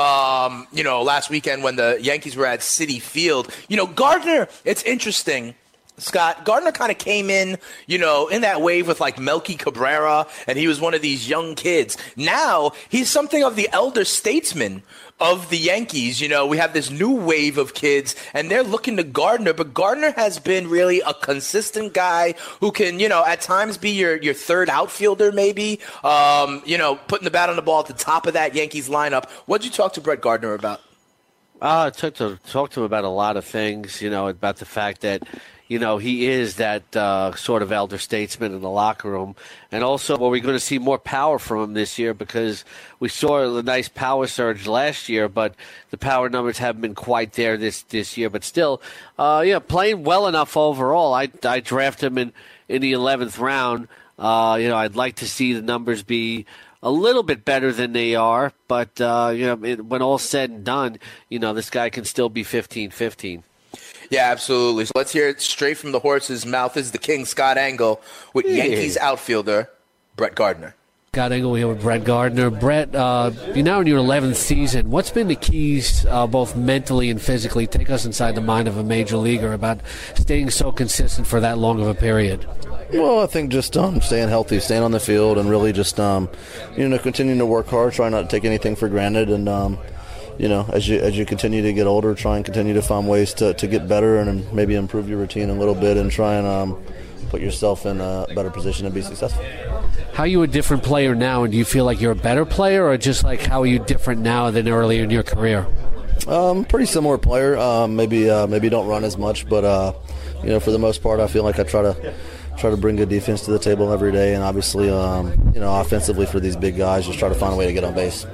um, you know, last weekend when the Yankees were at Citi Field. You know, Gardner, it's interesting. Scott, Gardner kind of came in, you know, in that wave with like Melky Cabrera, and he was one of these young kids. Now he's something of the elder statesman of the Yankees. You know, we have this new wave of kids, and they're looking to Gardner, but Gardner has been really a consistent guy who can, you know, at times be your, your third outfielder maybe, um, you know, putting the bat on the ball at the top of that Yankees lineup. What'd you talk to Brett Gardner about? Uh, I talked to, talked to him about a lot of things, you know, about the fact that, you know, he is that uh, sort of elder statesman in the locker room. And also, well, we're going to see more power from him this year because we saw a nice power surge last year, but the power numbers haven't been quite there this, this year. But still, uh, yeah, playing well enough overall. I, I draft him in, in the eleventh round. Uh, you know, I'd like to see the numbers be a little bit better than they are. But, uh, you know, it, when all's said and done, you know, this guy can still be fifteen fifteen. Yeah, absolutely. So let's hear it straight from the horse's mouth. This is the King, Scott Engel, with yeah. Yankees outfielder Brett Gardner. Scott Engel here with Brett Gardner. Brett, uh, you're now in your eleventh season. What's been the keys, uh, both mentally and physically? Take us inside the mind of a major leaguer about staying so consistent for that long of a period. Well, I think just um, staying healthy, staying on the field, and really just um, you know continuing to work hard, trying not to take anything for granted, and um, you know as you as you continue to get older, try and continue to find ways to, to get better and maybe improve your routine a little bit, and try and um, put yourself in a better position to be successful. How are you a different player now, and do you feel like you're a better player, or just like how are you different now than earlier in your career? Um, pretty similar player. Um, maybe uh, maybe don't run as much, but uh, you know for the most part, I feel like I try to. Try to bring good defense to the table every day, and obviously, um, you know, offensively for these big guys, just try to find a way to get on base.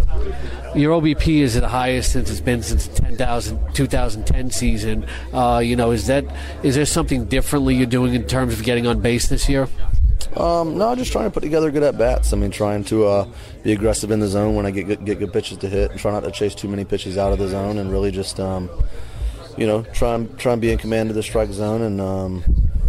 Your O B P is the highest since it's been since the ten thousand, twenty ten season. Uh, you know, is that is there something differently you're doing in terms of getting on base this year? Um, no, just trying to put together good at bats. I mean, trying to uh, be aggressive in the zone when I get good, get good pitches to hit, and try not to chase too many pitches out of the zone, and really just, um, you know, try and try and be in command of the strike zone and. Um,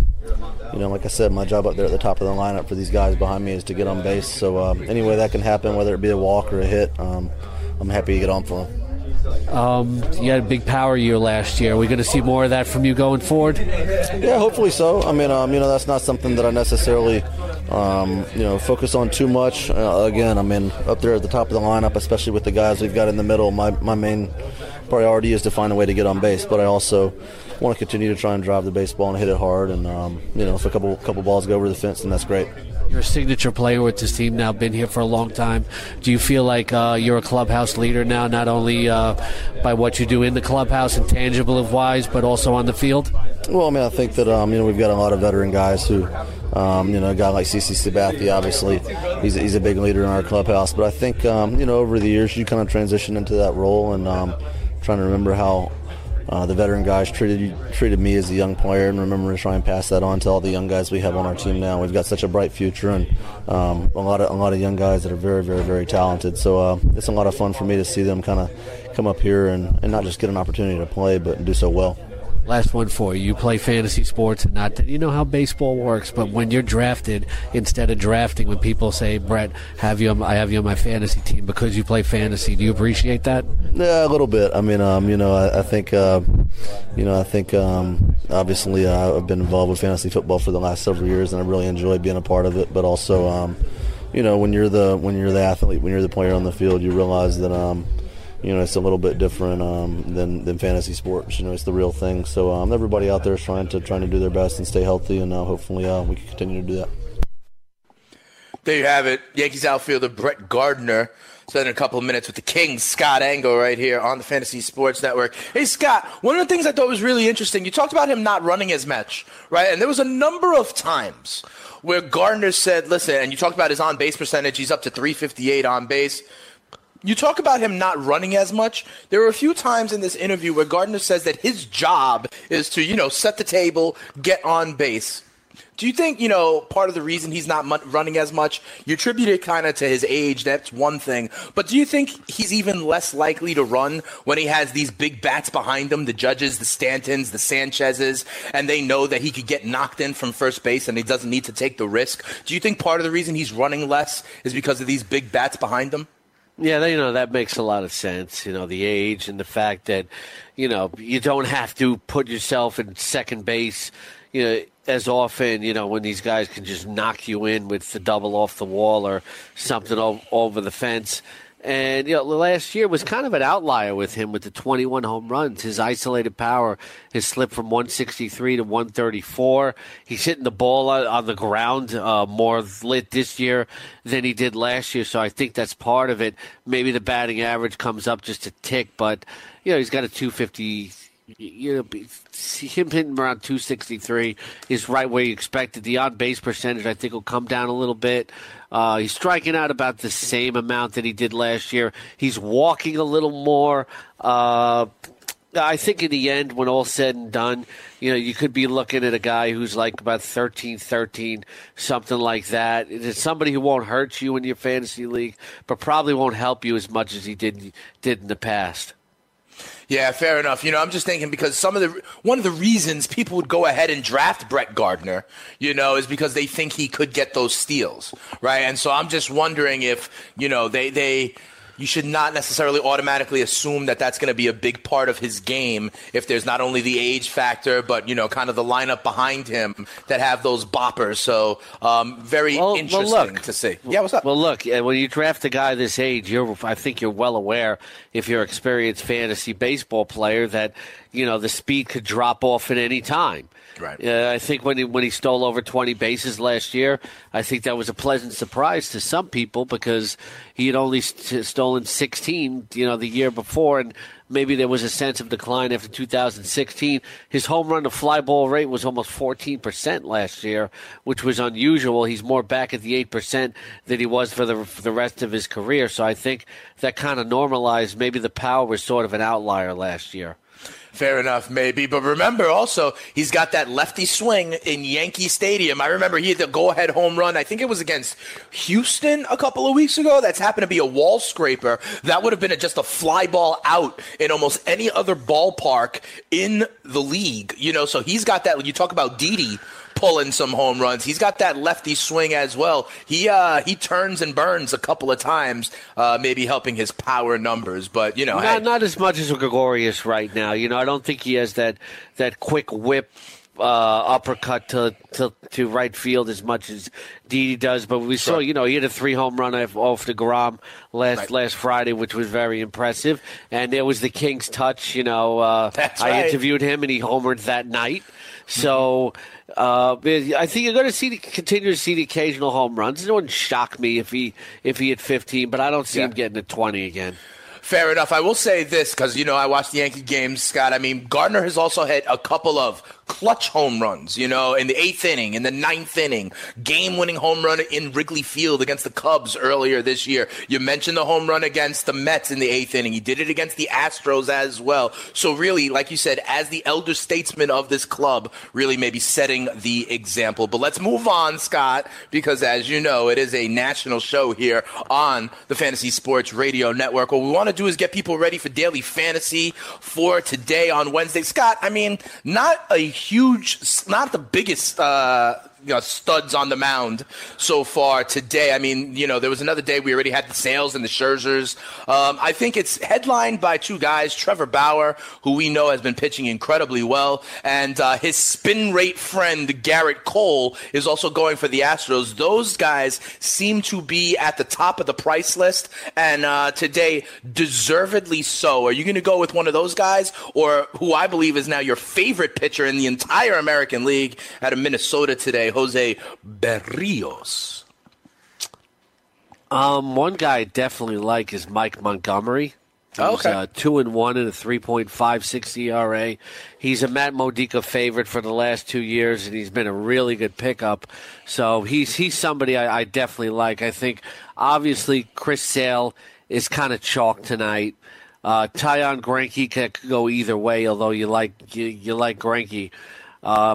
You know, like I said, my job up there at the top of the lineup for these guys behind me is to get on base. So um, any way that can happen, whether it be a walk or a hit, um, I'm happy to get on for them. Um, you had a big power year last year. Are we going to see more of that from you going forward? Yeah, hopefully so. I mean, um, you know, that's not something that I necessarily, um, you know, focus on too much. Uh, again, I mean, up there at the top of the lineup, especially with the guys we've got in the middle, my, my main priority is to find a way to get on base. But I also want to continue to try and drive the baseball and hit it hard. And, um, you know, if a couple couple balls go over the fence, then that's great. You're a signature player with this team now, been here for a long time. Do you feel like uh, you're a clubhouse leader now, not only uh, by what you do in the clubhouse and tangible-wise, but also on the field? Well, I mean, I think that, um, you know, we've got a lot of veteran guys who, um, you know, a guy like CeCe Sabathia, obviously, he's a, he's a big leader in our clubhouse. But I think, um, you know, over the years, you kind of transition into that role, and um, trying to remember how Uh, the veteran guys treated treated me as a young player, and remember to try and pass that on to all the young guys we have on our team now. We've got such a bright future, and um, a lot of a lot of young guys that are very, very, very talented. So uh, it's a lot of fun for me to see them kind of come up here and, and not just get an opportunity to play, but do so well. Last one for you. You play fantasy sports and not that you know how baseball works, but when you're drafted, instead of drafting, when people say, Brett, have you on, I have you on my fantasy team because you play fantasy, do you appreciate that? Yeah, a little bit. I mean, um, you know, I, I think, uh, you know, I think um, obviously uh, I've been involved with fantasy football for the last several years, and I really enjoy being a part of it. But also, um, you know, when you're the when you're the athlete, when you're the player on the field, you realize that. Um, You know, it's a little bit different um, than than fantasy sports. You know, it's the real thing. So um, everybody out there is trying to trying to do their best and stay healthy, and uh, hopefully uh, we can continue to do that. There you have it. Yankees outfielder Brett Gardner spending a couple of minutes with the King, Scott Engel, right here on the Fantasy Sports Network. Hey, Scott, one of the things I thought was really interesting, you talked about him not running as much, right? And there was a number of times where Gardner said, listen, and you talked about his on-base percentage. He's up to three fifty-eight on base. You talk about him not running as much. There were a few times in this interview where Gardner says that his job is to, you know, set the table, get on base. Do you think, you know, part of the reason he's not mu- running as much, you attribute it kind of to his age, that's one thing. But do you think he's even less likely to run when he has these big bats behind him, the Judges, the Stantons, the Sanchez's, and they know that he could get knocked in from first base and he doesn't need to take the risk? Do you think part of the reason he's running less is because of these big bats behind him? Yeah, you know, that makes a lot of sense, you know, the age and the fact that, you know, you don't have to put yourself in second base, you know, as often, you know, when these guys can just knock you in with the double off the wall or something o- over the fence. And, you know, last year was kind of an outlier with him with the twenty-one home runs. His isolated power has slipped from one sixty-three to one thirty-four. He's hitting the ball on the ground uh, more lit this year than he did last year, so I think that's part of it. Maybe the batting average comes up just a tick, but, you know, he's got a two fifty. You know, him hitting around two sixty-three is right where you expected. The on-base percentage, I think, will come down a little bit. Uh, he's striking out about the same amount that he did last year. He's walking a little more. Uh, I think in the end, when all's said and done, you know, you could be looking at a guy who's like about thirteen thirteen, something like that. It's somebody who won't hurt you in your fantasy league, but probably won't help you as much as he did did in the past. Yeah, fair enough. You know, I'm just thinking because some of the one of the reasons people would go ahead and draft Brett Gardner, you know, is because they think he could get those steals, right? And so I'm just wondering if, you know, they they you should not necessarily automatically assume that that's going to be a big part of his game if there's not only the age factor, but, you know, kind of the lineup behind him that have those boppers. So um, very well, interesting well, look, to see. Yeah, what's up? Well, look, when you draft a guy this age, you're, I think you're well aware, if you're an experienced fantasy baseball player, that, you know, the speed could drop off at any time. Right. Uh, I think when he, when he stole over twenty bases last year, I think that was a pleasant surprise to some people because he had only st- stolen sixteen, you know, the year before, and maybe there was a sense of decline after two thousand sixteen. His home run to fly ball rate was almost fourteen percent last year, which was unusual. He's more back at the eight percent than he was for the for the rest of his career. So I think that kind of normalized. Maybe the power was sort of an outlier last year. Fair enough, maybe. But remember also, he's got that lefty swing in Yankee Stadium. I remember he had the go-ahead home run. I think it was against Houston a couple of weeks ago. That's happened to be a wall scraper. That would have been a, just a fly ball out in almost any other ballpark in the league. You know, so he's got that. You talk about Didi pulling some home runs. He's got that lefty swing as well. He uh, he turns and burns a couple of times, uh, maybe helping his power numbers. But, you know. Not, hey. not as much as Gregorius right now. You know, I don't think he has that, that quick whip uh, uppercut to, to to right field as much as Didi does. But we sure. saw, you know, he had a three home run off, off the DeGrom last right. last Friday, which was very impressive. And there was the King's touch. You know, uh, That's I right. interviewed him, and he homered that night. So uh, I think you're going to see the, continue to see the occasional home runs. It wouldn't shock me if he if he had fifteen, but I don't see yeah. him getting to twenty again. Fair enough. I will say this because, you know, I watched the Yankee games, Scott. I mean, Gardner has also hit a couple of clutch home runs, you know, in the eighth inning, in the ninth inning, game-winning home run in Wrigley Field against the Cubs earlier this year. You mentioned the home run against the Mets in the eighth inning. He did it against the Astros as well. So really, like you said, as the elder statesman of this club, really maybe setting the example. But let's move on, Scott, because as you know, it is a national show here on the Fantasy Sports Radio Network. What we want to do is get people ready for daily fantasy for today on Wednesday. Scott, I mean, not a huge, not the biggest uh, you know, studs on the mound so far today. I mean, you know, there was another day we already had the Sales and the Scherzers. Um, I think it's headlined by two guys, Trevor Bauer, who we know has been pitching incredibly well, and uh, his spin rate friend, Garrett Cole, is also going for the Astros. Those guys seem to be at the top of the price list, and uh, today, deservedly so. Are you going to go with one of those guys, or who I believe is now your favorite pitcher in the entire American League out of Minnesota today, Jose Berrios? Um, one guy I definitely like is Mike Montgomery. He's oh, okay. uh, two and one and a three point five six E R A. He's a Matt Modica favorite for the last two years, and he's been a really good pickup. So he's he's somebody I, I definitely like. I think obviously Chris Sale is kind of chalk tonight. Uh, Tyon Greinke could go either way, although you like you, you like Greinke. Uh,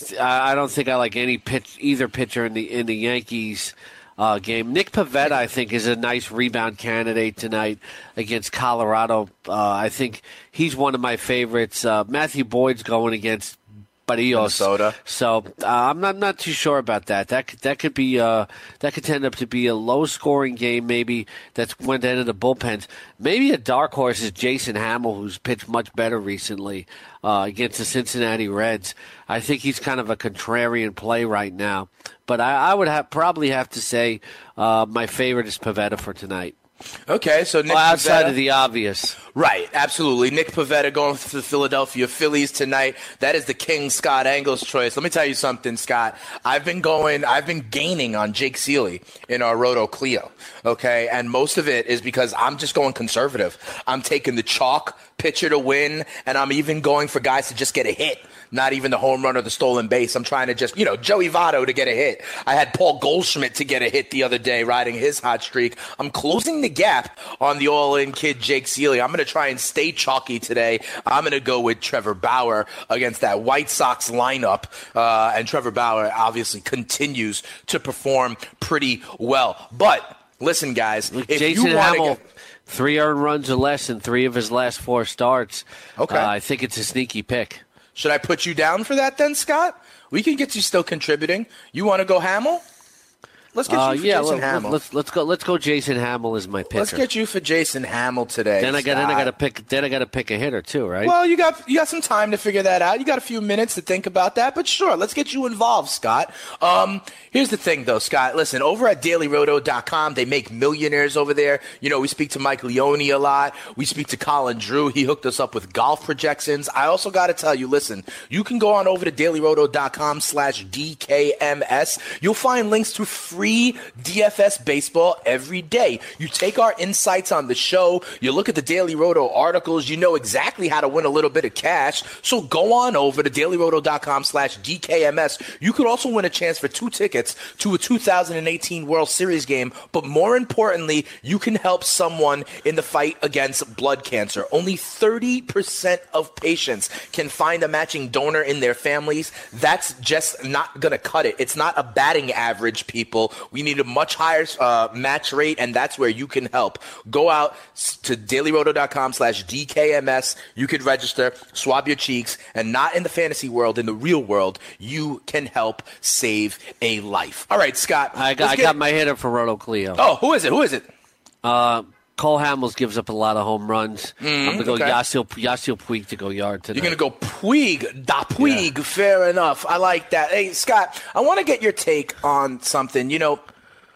I don't think I like any pitch either pitcher in the in the Yankees uh, game. Nick Pivetta, I think, is a nice rebound candidate tonight against Colorado. Uh, I think he's one of my favorites. Uh, Matthew Boyd's going against Barrios, Minnesota. So uh, I'm not not too sure about that. That could, that could be uh, that could tend up to be a low scoring game. Maybe that's went into the bullpens. Maybe a dark horse is Jason Hamill, who's pitched much better recently uh, against the Cincinnati Reds. I think he's kind of a contrarian play right now. But I, I would have, probably have to say uh, my favorite is Pivetta for tonight. Okay, so Nick well, outside Pivetta, of the obvious. Right, absolutely. Nick Pivetta going for the Philadelphia Phillies tonight. That is the King Scott Angles choice. Let me tell you something, Scott. I've been going, I've been gaining on Jake Seeley in our Roto Clio, okay? And most of it is because I'm just going conservative. I'm taking the chalk pitcher to win, and I'm even going for guys to just get a hit. Not even the home run or the stolen base. I'm trying to just, you know, Joey Votto to get a hit. I had Paul Goldschmidt to get a hit the other day, riding his hot streak. I'm closing the gap on the all-in kid, Jake Seeley. I'm going to try and stay chalky today. I'm going to go with Trevor Bauer against that White Sox lineup. Uh, and Trevor Bauer obviously continues to perform pretty well. But listen, guys, Look, if Jason you want to Hamill, three earned runs or less in three of his last four starts. Okay. Uh, I think it's a sneaky pick. Should I put you down for that then, Scott? We can get you still contributing. You want to go Hamill? Let's get uh, you for yeah, Jason let, Hamill. Let's let's go. Let's go. Jason Hamill is my pitcher. Let's get you for Jason Hamill today. Then I got. Scott. Then I got to pick. Then I got to pick a hitter too, right? Well, you got you got some time to figure that out. You got a few minutes to think about that, but sure, let's get you involved, Scott. Um, here's the thing, though, Scott. Listen, over at Daily Roto dot com, they make millionaires over there. You know, we speak to Mike Leone a lot. We speak to Colin Drew. He hooked us up with golf projections. I also got to tell you, listen, you can go on over to Daily Roto dot com slash D K M S. You'll find links to free D F S baseball every day. You take our insights on the show, you look at the Daily Roto articles, you know exactly how to win a little bit of cash. So go on over to Daily Roto dot com slash D K M S. You could also win a chance for two tickets to a two thousand eighteen World Series game, but more importantly, you can help someone in the fight against blood cancer. Only thirty percent of patients can find a matching donor in their families. That's just not going to cut it. It's not a batting average, people. We need a much higher uh, match rate, and that's where you can help. Go out to Daily Roto dot com slash D K M S. You could register, swab your cheeks, and not in the fantasy world, in the real world, you can help save a life. All right, Scott. I got, I got my hitter for Roto Clio. Oh, who is it? Who is it? Uh, Cole Hamels gives up a lot of home runs. Mm, I'm going to go okay. Yasiel, Yasiel Puig to go yard tonight. You're going to go Puig, da Puig. Yeah. Fair enough. I like that. Hey, Scott, I want to get your take on something. You know,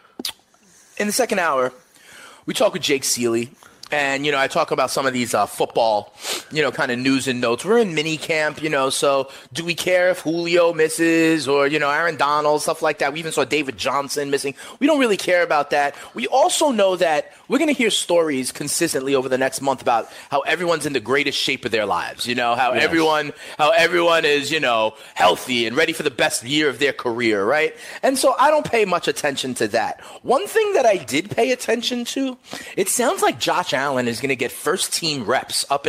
in the second hour, we talk with Jake Seeley. And, you know, I talk about some of these uh, football, you know, kind of news and notes. We're in mini camp, you know, so do we care if Julio misses or, you know, Aaron Donald, stuff like that? We even saw David Johnson missing. We don't really care about that. We also know that we're going to hear stories consistently over the next month about how everyone's in the greatest shape of their lives, you know, how yes. everyone how everyone is, you know, healthy and ready for the best year of their career, right? And so I don't pay much attention to that. One thing that I did pay attention to, it sounds like Josh Allen is going to get first-team reps up in Buffalo.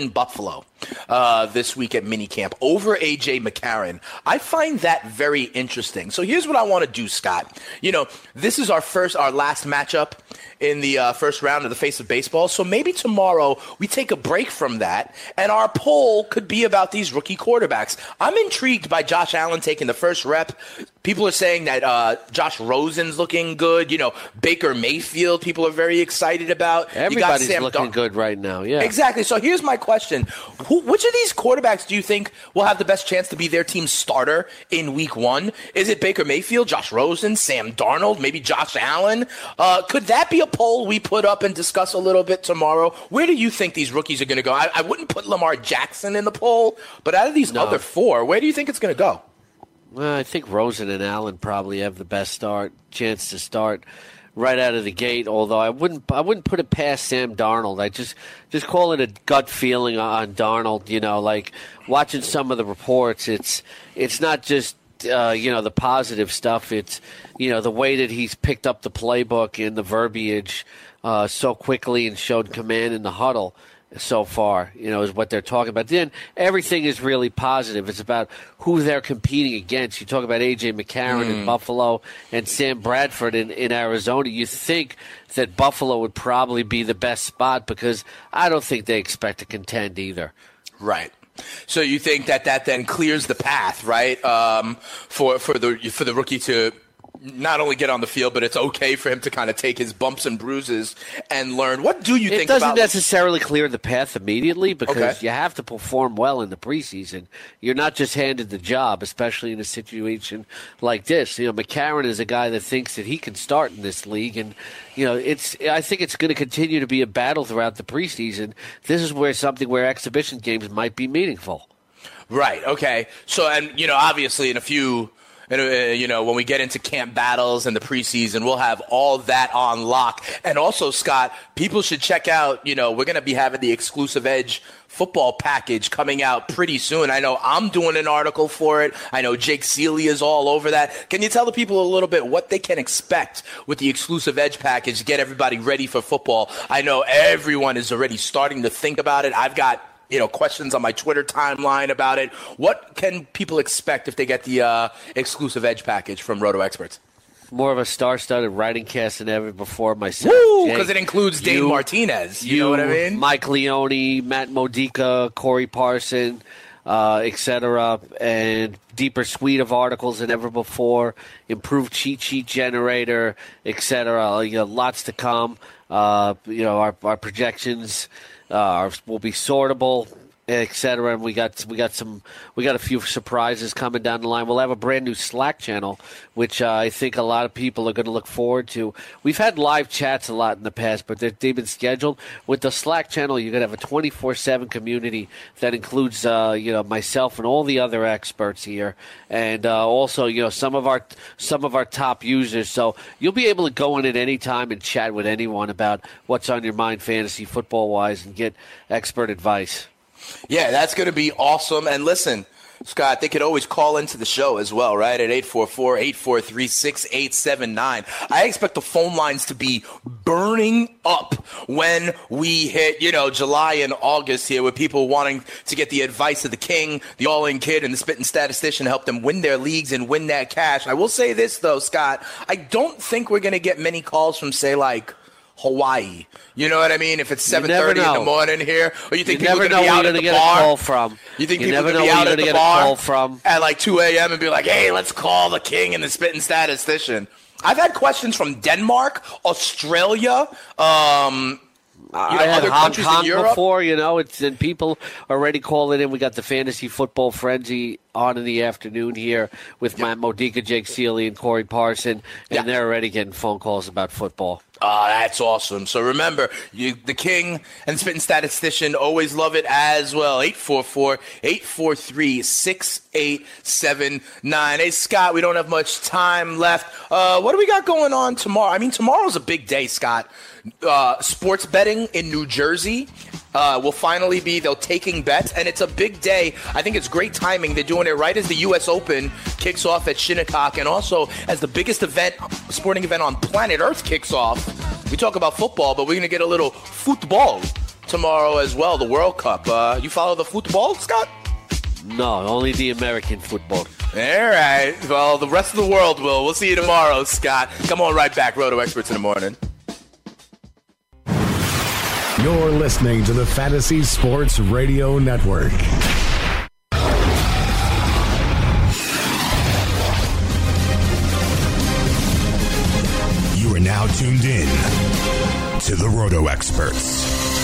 Buffalo uh, this week at minicamp over A J McCarron. I find that very interesting. So here's what I want to do, Scott. You know, this is our first, our last matchup in the uh, first round of the Face of Baseball. So maybe tomorrow we take a break from that, and our poll could be about these rookie quarterbacks. I'm intrigued by Josh Allen taking the first rep. People are saying that uh, Josh Rosen's looking good. You know, Baker Mayfield, people are very excited about. Everybody's looking Dar- good right now, yeah. Exactly. So here's my question. Who, which of these quarterbacks do you think will have the best chance to be their team's starter in week one? Is it Baker Mayfield, Josh Rosen, Sam Darnold, maybe Josh Allen? Uh, could that be a poll we put up and discuss a little bit tomorrow? Where do you think these rookies are going to go? I, I wouldn't put Lamar Jackson in the poll, but out of these no. other four, where do you think it's going to go? Well, I think Rosen and Allen probably have the best start chance to start right out of the gate. Although I wouldn't, I wouldn't put it past Sam Darnold. I just, just call it a gut feeling on Darnold. You know, like watching some of the reports, it's, it's not just uh, you know the positive stuff. It's you know the way that he's picked up the playbook and the verbiage uh, so quickly and showed command in the huddle. So far, you know, is what they're talking about. Then everything is really positive. It's about who they're competing against. You talk about A J McCarron mm. in Buffalo and Sam Bradford in, in Arizona. You think that Buffalo would probably be the best spot because I don't think they expect to contend either. Right. So you think that that then clears the path, right, um, for for the for the rookie to not only get on the field, but it's okay for him to kind of take his bumps and bruises and learn. What do you it think about... It doesn't necessarily clear the path immediately because okay. you have to perform well in the preseason. You're not just handed the job, especially in a situation like this. You know, McCarron is a guy that thinks that he can start in this league, and you know, it's. I think it's going to continue to be a battle throughout the preseason. This is where something where exhibition games might be meaningful. Right, okay. So, and, you know, obviously in a few... And, uh, you know, when we get into camp battles and the preseason, we'll have all that on lock. And also, Scott, people should check out, you know, we're going to be having the Exclusive Edge football package coming out pretty soon. I know I'm doing an article for it. I know Jake Seeley is all over that. Can you tell the people a little bit what they can expect with the Exclusive Edge package to get everybody ready for football? I know everyone is already starting to think about it. I've got you know, questions on my Twitter timeline about it. What can people expect if they get the uh, Exclusive Edge package from Roto Experts? More of a star-studded writing cast than ever before myself. Woo! Because it includes Dane you, Martinez. You, you know what I mean? Mike Leone, Matt Modica, Corey Parson, uh, et cetera, and deeper suite of articles than ever before, improved cheat sheet generator, et cetera. You know, lots to come. Uh, you know, our, our projections Uh, will be sortable, et cetera. And we got we got some we got a few surprises coming down the line. We'll have a brand new Slack channel, which uh, I think a lot of people are going to look forward to. We've had live chats a lot in the past, but they've been scheduled. With the Slack channel, you're going to have a twenty-four seven community that includes uh, you know myself and all the other experts here, and uh, also you know some of our some of our top users. So you'll be able to go in at any time and chat with anyone about what's on your mind, fantasy football wise, and get expert advice. Yeah, that's going to be awesome. And listen, Scott, they could always call into the show as well, right, at eight four four, eight four three, six eight seven nine. I expect the phone lines to be burning up when we hit, you know, July and August here with people wanting to get the advice of the king, the all-in kid, and the spitting statistician, help them win their leagues and win that cash. I will say this, though, Scott. I don't think we're going to get many calls from, say, like, Hawaii. You know what I mean? If it's seven thirty in the morning here, or you think you people are going to be out at the get bar? A call from. You think you people are going to be out at the bar from. at like two a.m. and be like, hey, let's call the king and the spitting statistician? I've had questions from Denmark, Australia, um, you know, I had other Hong countries Kong in Europe. Before, you know, it's and people already calling in. We got the Fantasy Football Frenzy on in the afternoon here with yep. Matt Modica, Jake Seeley, and Corey Parson, and yep. they're already getting phone calls about football. Ah, uh, that's awesome. So remember, you, the king and spitting statistician always love it as well. eight four four, eight four three, six eight seven nine. Hey, Scott, we don't have much time left. Uh, what do we got going on tomorrow? I mean, tomorrow's a big day, Scott. Uh, sports betting in New Jersey uh, will finally be, they're taking bets, and it's a big day. I think it's great timing. They're doing it right as the U S Open kicks off at Shinnecock, and also as the biggest event, sporting event on planet Earth kicks off. We talk about football, but we're going to get a little football tomorrow as well, the World Cup. Uh, you follow the football, Scott? No, only the American football. All right. Well, the rest of the world will. We'll see you tomorrow, Scott. Come on right back. Roto Experts in the morning. You're listening to the Fantasy Sports Radio Network. You are now tuned in to the Roto Experts.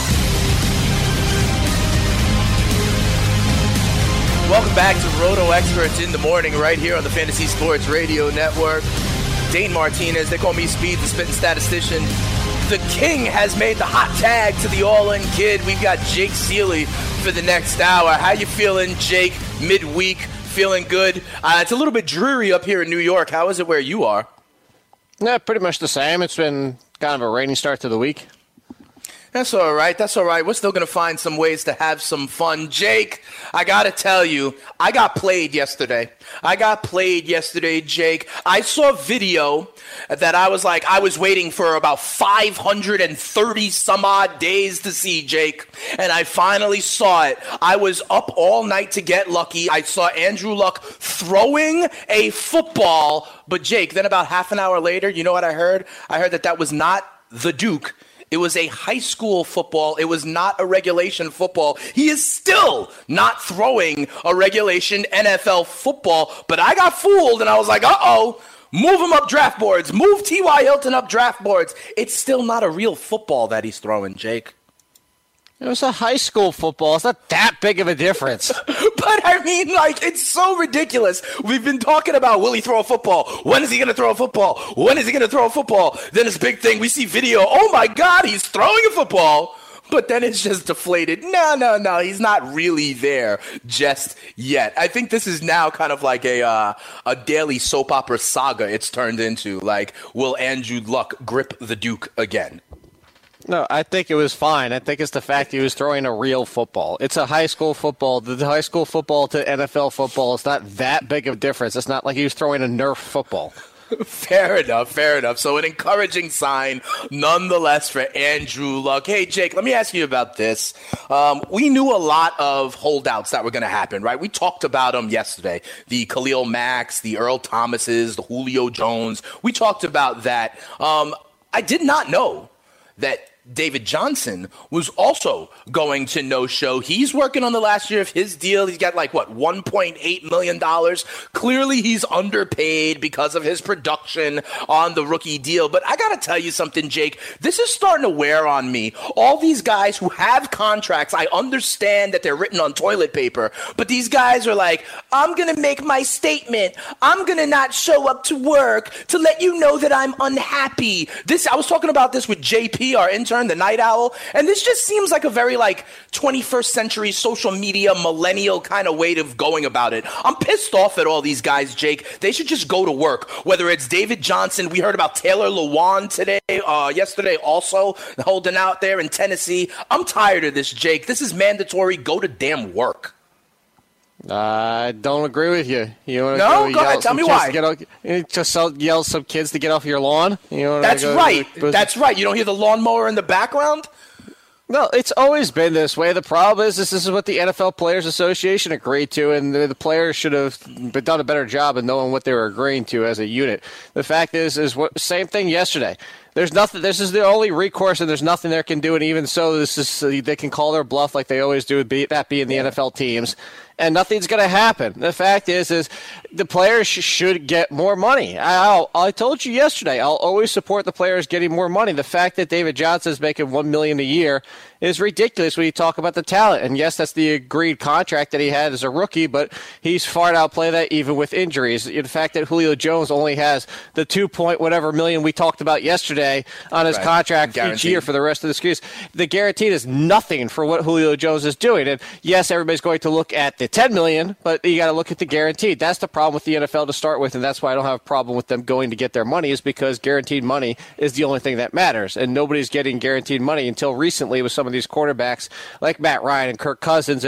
Welcome back to Roto Experts in the morning right here on the Fantasy Sports Radio Network. Dane Martinez, they call me Speed, the spitting statistician. The King has made the hot tag to the All-In Kid. We've got Jake Seeley for the next hour. How you feeling, Jake, midweek? Feeling good? Uh, it's a little bit dreary up here in New York. How is it where you are? Yeah, pretty much the same. It's been kind of a rainy start to the week. That's all right. That's all right. We're still going to find some ways to have some fun. Jake, I got to tell you, I got played yesterday. I got played yesterday, Jake. I saw video that I was like, I was waiting for about five hundred thirty some odd days to see, Jake. And I finally saw it. I was up all night to get lucky. I saw Andrew Luck throwing a football. But, Jake, then about half an hour later, you know what I heard? I heard that that was not the Duke. It was a high school football. It was not a regulation football. He is still not throwing a regulation N F L football. But I got fooled, and I was like, uh-oh, move him up draft boards. Move T Y. Hilton up draft boards. It's still not a real football that he's throwing, Jake. It was a high school football. It's not that big of a difference. But, I mean, like, it's so ridiculous. We've been talking about, will he throw a football? When is he going to throw a football? When is he going to throw a football? Then this big thing, we see video. Oh, my God, he's throwing a football. But then it's just deflated. No, no, no, he's not really there just yet. I think this is now kind of like a uh, a daily soap opera saga it's turned into. Like, will Andrew Luck grip the Duke again? No, I think it was fine. I think it's the fact he was throwing a real football. It's a high school football. The high school football to N F L football is not that big of a difference. It's not like he was throwing a Nerf football. Fair enough, fair enough. So an encouraging sign nonetheless for Andrew Luck. Hey, Jake, let me ask you about this. Um, we knew a lot of holdouts that were going to happen, right? We talked about them yesterday. The Khalil Macks, the Earl Thomases, the Julio Jones. We talked about that. Um, I did not know that David Johnson was also going to no-show. He's working on the last year of his deal. He's got like, what, one point eight million dollars. Clearly he's underpaid because of his production on the rookie deal. But I got to tell you something, Jake. This is starting to wear on me. All these guys who have contracts, I understand that they're written on toilet paper, but these guys are like, I'm going to make my statement. I'm going to not show up to work to let you know that I'm unhappy. This, I was talking about this with J P, our intern, the Night Owl, and this just seems like a very like twenty-first century social media millennial kind of way of going about it. I'm pissed off at all these guys, Jake. They should just go to work. Whether it's David Johnson, we heard about Taylor Lewan today, uh, yesterday also, holding out there in Tennessee. I'm tired of this, Jake. This is mandatory. Go to damn work. I uh, don't agree with you. You want to no, go, go ahead. Tell me why. Get, just yell some kids to get off your lawn. You That's go, right. Go, That's right. You don't hear the lawnmower in the background? No, it's always been this way. The problem is this, this is what the N F L Players Association agreed to, and the, the players should have done a better job of knowing what they were agreeing to as a unit. The fact is, is what same thing yesterday. There's nothing. This is the only recourse, and there's nothing they can do. And even so, this is they can call their bluff like they always do. Be that being the N F L teams, and nothing's going to happen. The fact is, is the players sh- should get more money. I, I told you yesterday. I'll always support the players getting more money. The fact that David Johnson is making one million dollars a year is ridiculous when you talk about the talent. And yes, that's the agreed contract that he had as a rookie, but he's far to outplay that even with injuries. The fact that Julio Jones only has the two point whatever million we talked about yesterday on his right. contract guaranteed. Each year for the rest of the series. The guaranteed is nothing for what Julio Jones is doing. And yes, everybody's going to look at the ten million dollars, but you got to look at the guaranteed. That's the problem with the N F L to start with, and that's why I don't have a problem with them going to get their money, is because guaranteed money is the only thing that matters. And nobody's getting guaranteed money until recently with some of these quarterbacks like Matt Ryan and Kirk Cousins. And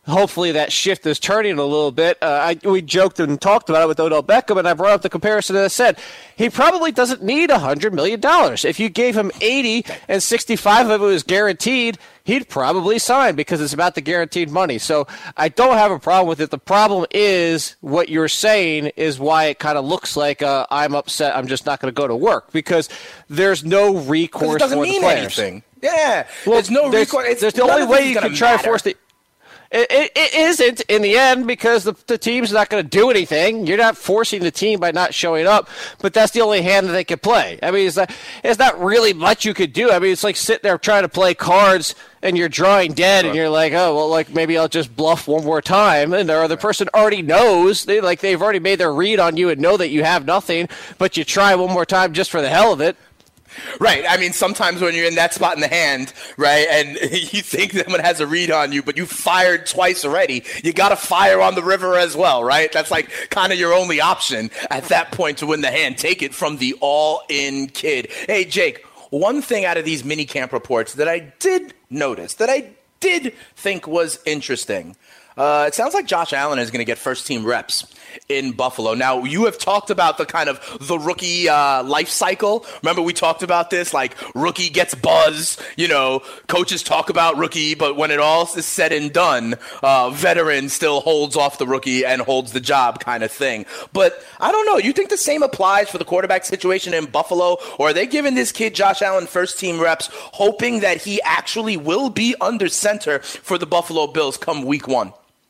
hopefully that shift is turning a little bit. Uh, I, we joked and talked about it with Odell Beckham, and I brought up the comparison and I said he probably doesn't need one hundred million dollars. If you gave him eighty and sixty-five of it was guaranteed, he'd probably sign because it's about the guaranteed money. So I don't have a problem with it. The problem is what you're saying is why it kind of looks like uh, I'm upset, I'm just not going to go to work, because there's no recourse it doesn't for mean the players. Anything. Yeah, well, there's no there's, recourse. It's, there's the only way you can try matter. to force the... It, it, it isn't in the end, because the, the team's not going to do anything. You're not forcing the team by not showing up, but that's the only hand that they can play. I mean, it's not, it's not really much you could do. I mean, it's like sitting there trying to play cards and you're drawing dead, and you're like, oh, well, like maybe I'll just bluff one more time, and the other person already knows. They, like they've already made their read on you and know that you have nothing, but you try one more time just for the hell of it. Right. I mean, sometimes when you're in that spot in the hand, right, and you think someone has a read on you, but you fired twice already, you got to fire on the river as well, right? That's like kind of your only option at that point to win the hand. Take it from the all-in kid. Hey, Jake, one thing out of these mini camp reports that I did notice, that I did think was interesting, uh, it sounds like Josh Allen is going to get first-team reps in Buffalo. Now, you have talked about the kind of the rookie uh, life cycle. Remember, we talked about this, like rookie gets buzz. You know, coaches talk about rookie, but when it all is said and done, uh, veteran still holds off the rookie and holds the job kind of thing. But I don't know. You think the same applies for the quarterback situation in Buffalo? Or are they giving this kid, Josh Allen, first-team reps, hoping that he actually will be under center for the Buffalo Bills come week one?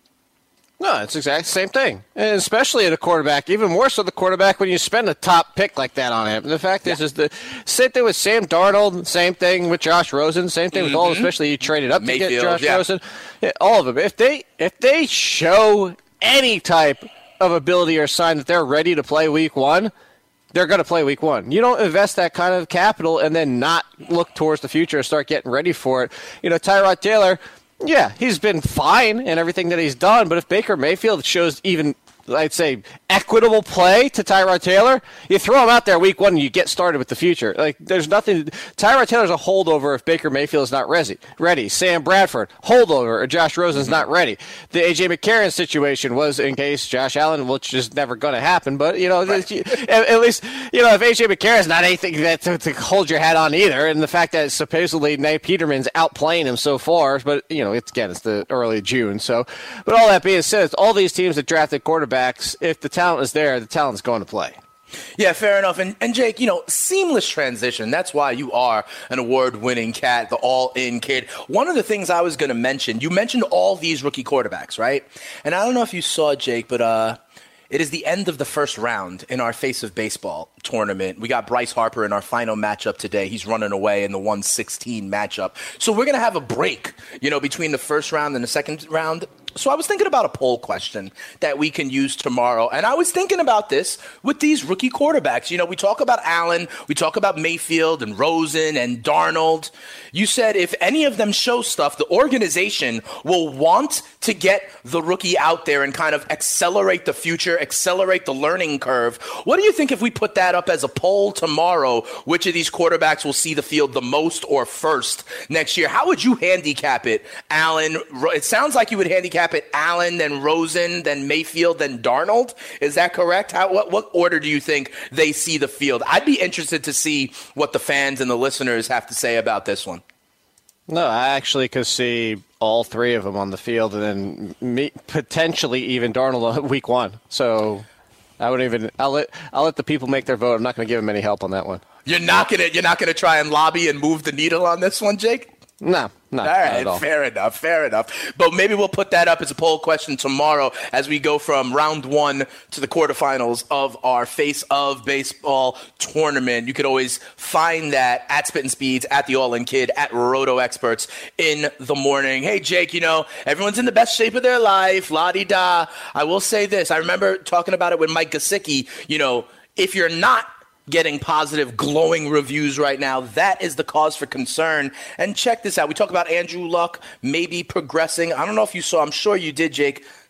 No, it's exactly the same thing, and especially at a quarterback, even more so the quarterback when you spend a top pick like that on him. And the fact yeah. is, is the same thing with Sam Darnold, same thing with Josh Rosen, same thing mm-hmm. with all, especially you traded up Mayfield, to get Josh yeah. Rosen. Yeah, all of them. If they if they show any type of ability or sign that they're ready to play week one, they're going to play week one. You don't invest that kind of capital and then not look towards the future and start getting ready for it. You know, Tyrod Taylor, yeah, he's been fine in everything that he's done, but if Baker Mayfield shows even, I'd say, equitable play to Tyrod Taylor, you throw him out there week one and you get started with the future. Like, there's nothing. Tyrod Taylor's a holdover if Baker Mayfield's not ready. Ready. Sam Bradford, holdover if Josh Rosen's not ready. The A J McCarron situation was in case Josh Allen, which is never going to happen, but, you know, right. at, at least, you know, if A J McCarron's not anything that to, to hold your hat on either, and the fact that supposedly Nate Peterman's outplaying him so far, but, you know, it's again, it's the early June, so, but all that being said, it's all these teams that drafted quarterbacks, if the talent is there, the talent's going to play. Yeah, fair enough. And, and Jake, you know, seamless transition. That's why you are an award-winning cat, the all-in kid. One of the things I was going to mention, you mentioned all these rookie quarterbacks, right? And I don't know if you saw, Jake, but uh, it is the end of the first round in our Face of Baseball tournament. We got Bryce Harper in our final matchup today. He's running away in the one sixteen matchup. So we're going to have a break, you know, between the first round and the second round. So I was thinking about a poll question that we can use tomorrow. And I was thinking about this with these rookie quarterbacks. You know, we talk about Allen, we talk about Mayfield and Rosen and Darnold. You said if any of them show stuff, the organization will want to get the rookie out there and kind of accelerate the future, accelerate the learning curve. What do you think if we put that up as a poll tomorrow? Which of these quarterbacks will see the field the most or first next year? How would you handicap it, Allen? It sounds like you would handicap it Allen, then Rosen, then Mayfield, then Darnold. Is that correct? How, what, what order do you think they see the field? I'd be interested to see what the fans and the listeners have to say about this one. No, I actually could see all three of them on the field, and then me, potentially even Darnold week one. So I wouldn't even. I'll let I'll let the people make their vote. I'm not going to give them any help on that one. You're not gonna you're not gonna try and lobby and move the needle on this one, Jake? No, no. All right, all. fair enough, fair enough. But maybe we'll put that up as a poll question tomorrow as we go from round one to the quarterfinals of our Face of Baseball tournament. You could always find that at Spittin' Speeds, at the All-In Kid, at Roto Experts in the morning. Hey, Jake, you know, everyone's in the best shape of their life, la-di-da. I will say this. I remember talking about it with Mike Gesicki. You know, if you're not getting positive, glowing reviews right now, that is the cause for concern. And check this out. We talk about Andrew Luck maybe progressing. I don't know if you saw, I'm sure you did, Jake,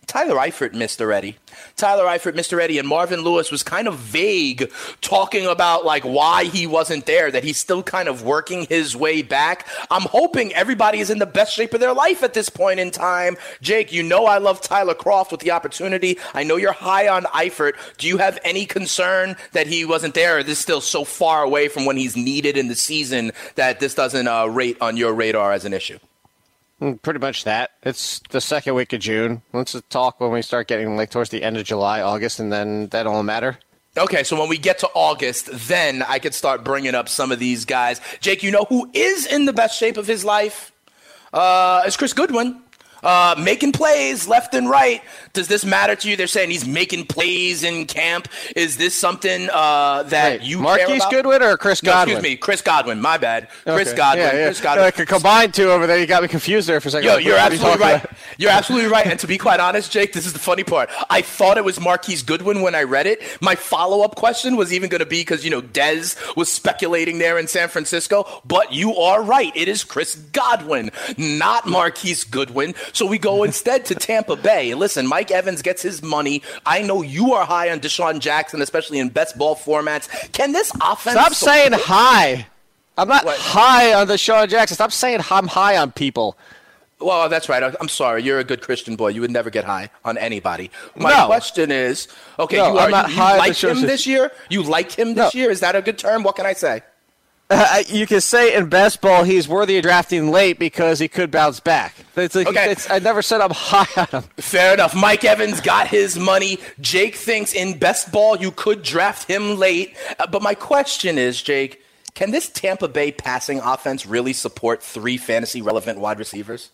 Tyler Eifert missed already. Tyler Eifert missed already, and Marvin Lewis was kind of vague talking about like why he wasn't there, that he's still kind of working his way back. I'm hoping everybody is in the best shape of their life at this point in time. Jake, you know I love Tyler Kroft with the opportunity. I know you're high on Eifert. Do you have any concern that he wasn't there, or is this still so far away from when he's needed in the season that this doesn't uh, rate on your radar as an issue? Pretty much that. It's the second week of June. Let's talk when we start getting like towards the end of July, August, and then that'll all matter. Okay, so when we get to August, then I could start bringing up some of these guys. Jake, you know who is in the best shape of his life? Uh, it's Chris Goodwin. Uh, making plays left and right. Does this matter to you? They're saying he's making plays in camp. Is this something uh, that Wait, you Marquise care about? Goodwin or Chris Godwin? No, excuse me, Chris Godwin. My bad. Chris Okay. Godwin. Yeah, yeah. Chris Godwin. Uh, combined two over there, you got me confused there for a second. Yo, Like, you're what are you absolutely talking right. about? You're absolutely right. And to be quite honest, Jake, this is the funny part. I thought it was Marquise Goodwin when I read it. My follow-up question was even going to be because, you know, Dez was speculating there in San Francisco. But you are right. It is Chris Godwin, not Marquise Goodwin. So we go instead to Tampa Bay. Listen, Mike Evans gets his money. I know you are high on Deshaun Jackson, especially in best ball formats. Can this offense... Stop saying high. I'm not What? high on Deshaun Jackson. Stop saying I'm high on people. Well, that's right. I'm sorry. You're a good Christian boy. You would never get high on anybody. My No. question is, okay, No, you, are, I'm not you, high you on like Deshaun him Jackson. this year? You like him this No. year? Is that a good term? What can I say? Uh, you can say in best ball he's worthy of drafting late because he could bounce back. It's like, Okay. it's, I never said I'm high on him. Fair enough. Mike Evans got his money. Jake thinks in best ball you could draft him late. Uh, but my question is, Jake, can this Tampa Bay passing offense really support three fantasy relevant wide receivers?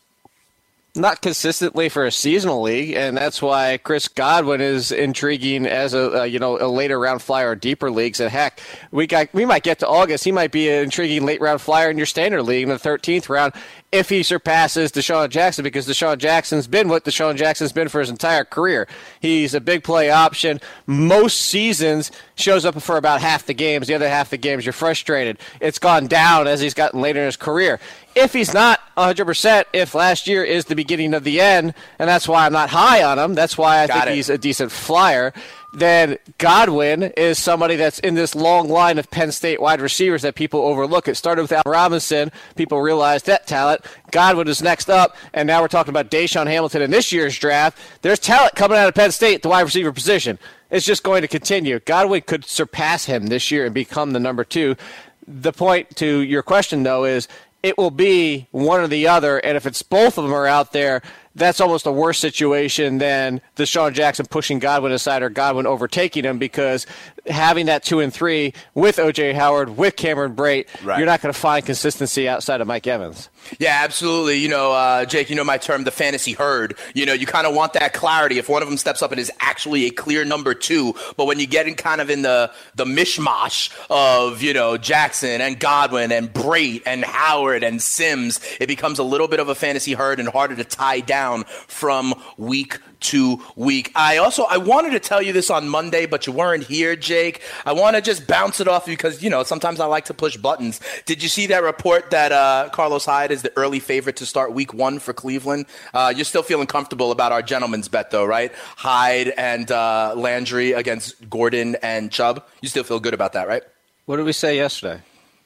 Not consistently for a seasonal league, and that's why Chris Godwin is intriguing as a, a you know a later round flyer or deeper leagues. And heck, we got we might get to August. He might be an intriguing late round flyer in your standard league in the thirteenth round if he surpasses Deshaun Jackson, because Deshaun Jackson's been what Deshaun Jackson's been for his entire career. He's a big play option. Most seasons shows up for about half the games. The other half of the games you're frustrated. It's gone down as he's gotten later in his career. If he's not one hundred percent, if last year is the beginning of the end, and that's why I'm not high on him, that's why I Got think it. he's a decent flyer, then Godwin is somebody that's in this long line of Penn State wide receivers that people overlook. It started with Al Robinson. People realized that talent. Godwin is next up, and now we're talking about Deshaun Hamilton in this year's draft. There's talent coming out of Penn State at the wide receiver position. It's just going to continue. Godwin could surpass him this year and become the number two. The point to your question, though, is it will be one or the other, and if it's both of them are out there, that's almost a worse situation than Deshaun Jackson pushing Godwin aside or Godwin overtaking him, because having that two and three with O J Howard, with Cameron Brate, Right. you're not going to find consistency outside of Mike Evans. Yeah, absolutely. You know, uh, Jake, you know my term, the fantasy herd. You know, you kind of want that clarity if one of them steps up and is actually a clear number two. But when you get in kind of in the, the mishmash of, you know, Jackson and Godwin and Brate and Howard and Sims, it becomes a little bit of a fantasy herd and harder to tie down from week to week. I also, I wanted to tell you this on Monday, but you weren't here, Jake. I want to just bounce it off because, you know, sometimes I like to push buttons. Did you see that report that uh, Carlos Hyde is the early favorite to start week one for Cleveland? Uh, you're still feeling comfortable about our gentleman's bet, though, right? Hyde and uh, Landry against Gordon and Chubb. You still feel good about that, right? What did we say yesterday?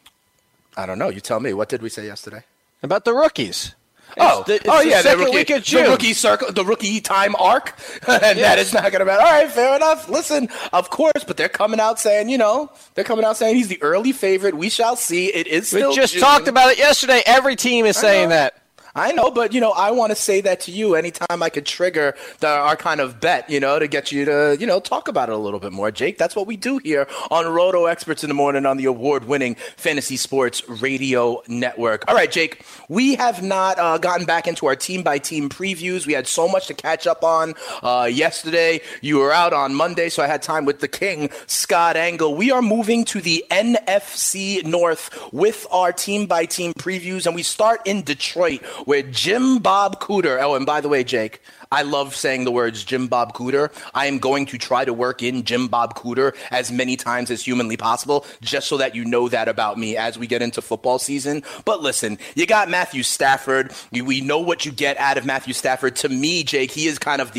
I don't know. You tell me. What did we say yesterday? About the rookies. Oh, It's the- it's oh the yeah, the second rookie, week of the June. rookie circle, the rookie time arc, and Yes. that is not going to matter. All right, fair enough. Listen, of course, but they're coming out saying, you know, they're coming out saying he's the early favorite. We shall see. It is We still just June. talked about it yesterday. Every team is saying know. that. I know, but, you know, I want to say that to you anytime I could trigger the, our kind of bet, you know, to get you to, you know, talk about it a little bit more. Jake, that's what we do here on Roto Experts in the Morning on the award-winning Fantasy Sports Radio Network. All right, Jake, we have not uh, gotten back into our team-by-team previews. We had so much to catch up on uh, yesterday. You were out on Monday, so I had time with the king, Scott Engel. We are moving to the N F C North with our team-by-team previews, and we start in Detroit, where Jim Bob Cooter, oh, and by the way, Jake, I love saying the words Jim Bob Cooter. I am going to try to work in Jim Bob Cooter as many times as humanly possible, just so that you know that about me as we get into football season. But listen, you got Matthew Stafford. We know what you get out of Matthew Stafford. To me, Jake, he is kind of the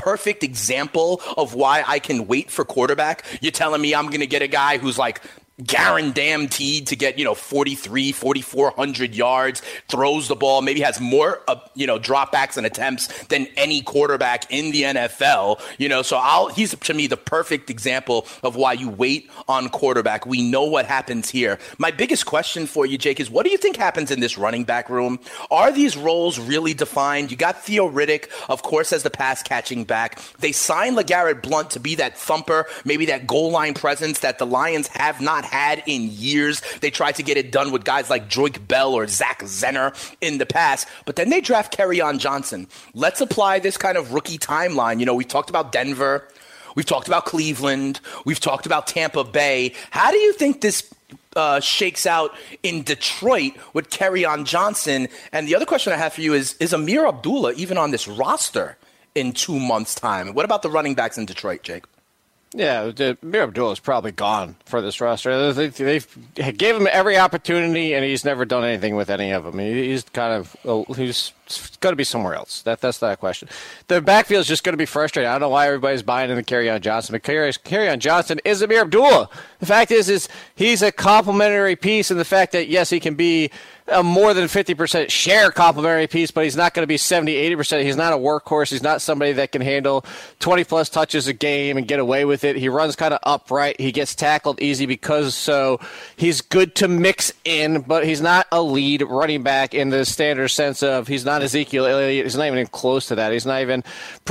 perfect example of why I can wait for quarterback? You're telling me I'm going to get a guy who's like guaranteed to get, you know, forty-three, forty-four hundred yards, throws the ball, maybe has more, uh, you know, dropbacks and attempts than any quarterback in the N F L, you know, so I'll, he's to me the perfect example of why you wait on quarterback. We know what happens here. My biggest question for you, Jake, is what do you think happens in this running back room? Are these roles really defined? You got Theo Riddick, of course, as the pass catching back. They signed LeGarrette Blount to be that thumper, maybe that goal line presence that the Lions have not had in years. They tried to get it done with guys like Joique Bell or Zach Zenner in the past, but then they draft Kerryon Johnson. Let's apply this kind of rookie timeline. You know, we talked about Denver. We've talked about Cleveland. We've talked about Tampa Bay. How do you think this uh, shakes out in Detroit with Kerryon Johnson? And the other question I have for you is, is Ameer Abdullah even on this roster in two months' time? What about the running backs in Detroit, Jake? Yeah, Ameer Abdullah is probably gone for this roster. They, they've gave him every opportunity, and he's never done anything with any of them. He's kind of he's going to be somewhere else. That that's not a question. The backfield is just going to be frustrating. I don't know why everybody's buying into Kerryon Johnson, but Kerryon Johnson is Ameer Abdullah. The fact is, is he's a complementary piece in the fact that yes, he can be a more than fifty percent share complementary piece, but he's not going to be seventy, eighty percent. He's not a workhorse. He's not somebody that can handle twenty plus touches a game and get away with it. He runs kind of upright. He gets tackled easy because so he's good to mix in, but he's not a lead running back in the standard sense of he's not Ezekiel Elliott. He's not even close to that. He's not even,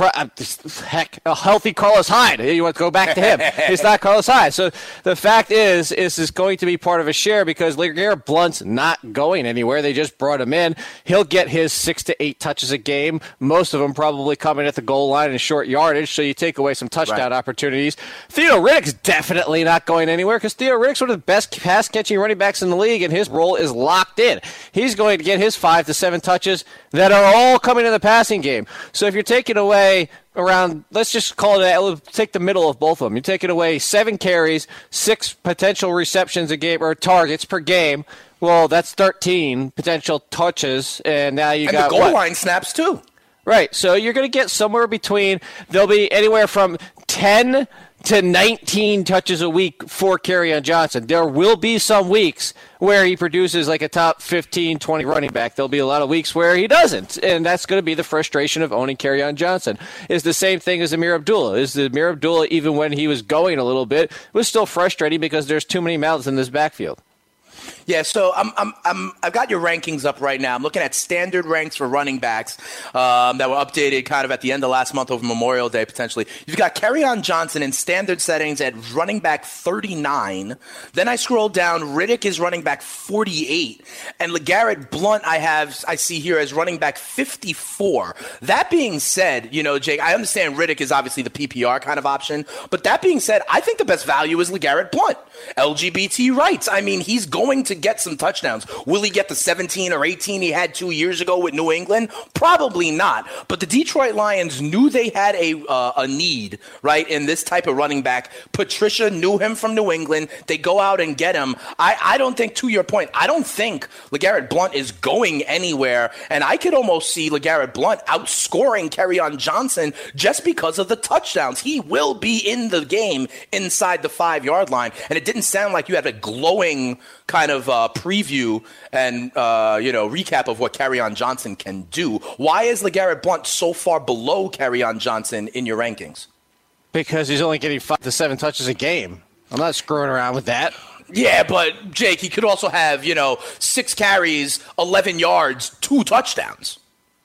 heck, a healthy Carlos Hyde. You want to go back to him. He's not Carlos Hyde. So the fact is, is is going to be part of a share because LeGarrette Blount's not going anywhere. They just brought him in. He'll get his six to eight touches a game. Most of them probably coming at the goal line in short yardage, so you take away some touchdown right. opportunities. Theo Riddick's definitely not going anywhere because Theo Riddick's one of the best pass-catching running backs in the league, and his role is locked in. He's going to get his five to seven touches that are all coming in the passing game. So if you're taking away around, let's just call it, let's take the middle of both of them. You're taking away seven carries, six potential receptions a game, or targets per game. Well, that's thirteen potential touches, and now you and got the goal what? line snaps too. Right, so you're going to get somewhere between, there'll be anywhere from ten to nineteen touches a week for Kerryon Johnson. There will be some weeks where he produces like a top fifteen, twenty running back. There'll be a lot of weeks where he doesn't, and that's going to be the frustration of owning Kerryon Johnson. Is the same thing as Ameer Abdullah. Is the Ameer Abdullah, even when he was going a little bit, was still frustrating because there's too many mouths in this backfield. Yeah, so I'm, I'm, I'm, I've got your rankings up right now. I'm looking at standard ranks for running backs um, that were updated kind of at the end of last month over Memorial Day, potentially. You've got Kerryon Johnson in standard settings at running back thirty-nine. Then I scroll down. Riddick is running back forty-eight. And LeGarrette Blount I have, I see here as running back fifty-four. That being said, you know, Jake, I understand Riddick is obviously the P P R kind of option. But that being said, I think the best value is LeGarrette Blount. L G B T rights. I mean, he's going to get some touchdowns. Will he get the seventeen or eighteen he had two years ago with New England? Probably not. But the Detroit Lions knew they had a uh, a need, right, in this type of running back. Patricia knew him from New England. They go out and get him. I, I don't think, to your point, I don't think LeGarrette Blount is going anywhere. And I could almost see LeGarrette Blount outscoring Kerryon Johnson just because of the touchdowns. He will be in the game inside the five-yard line. And it didn't sound like you had a glowing kind of uh, preview and, uh, you know, recap of what Kerryon Johnson can do. Why is LeGarrette Blount so far below Kerryon Johnson in your rankings? Because he's only getting five to seven touches a game. I'm not screwing around with that. Yeah, but, Jake, he could also have, you know, six carries, eleven yards, two touchdowns.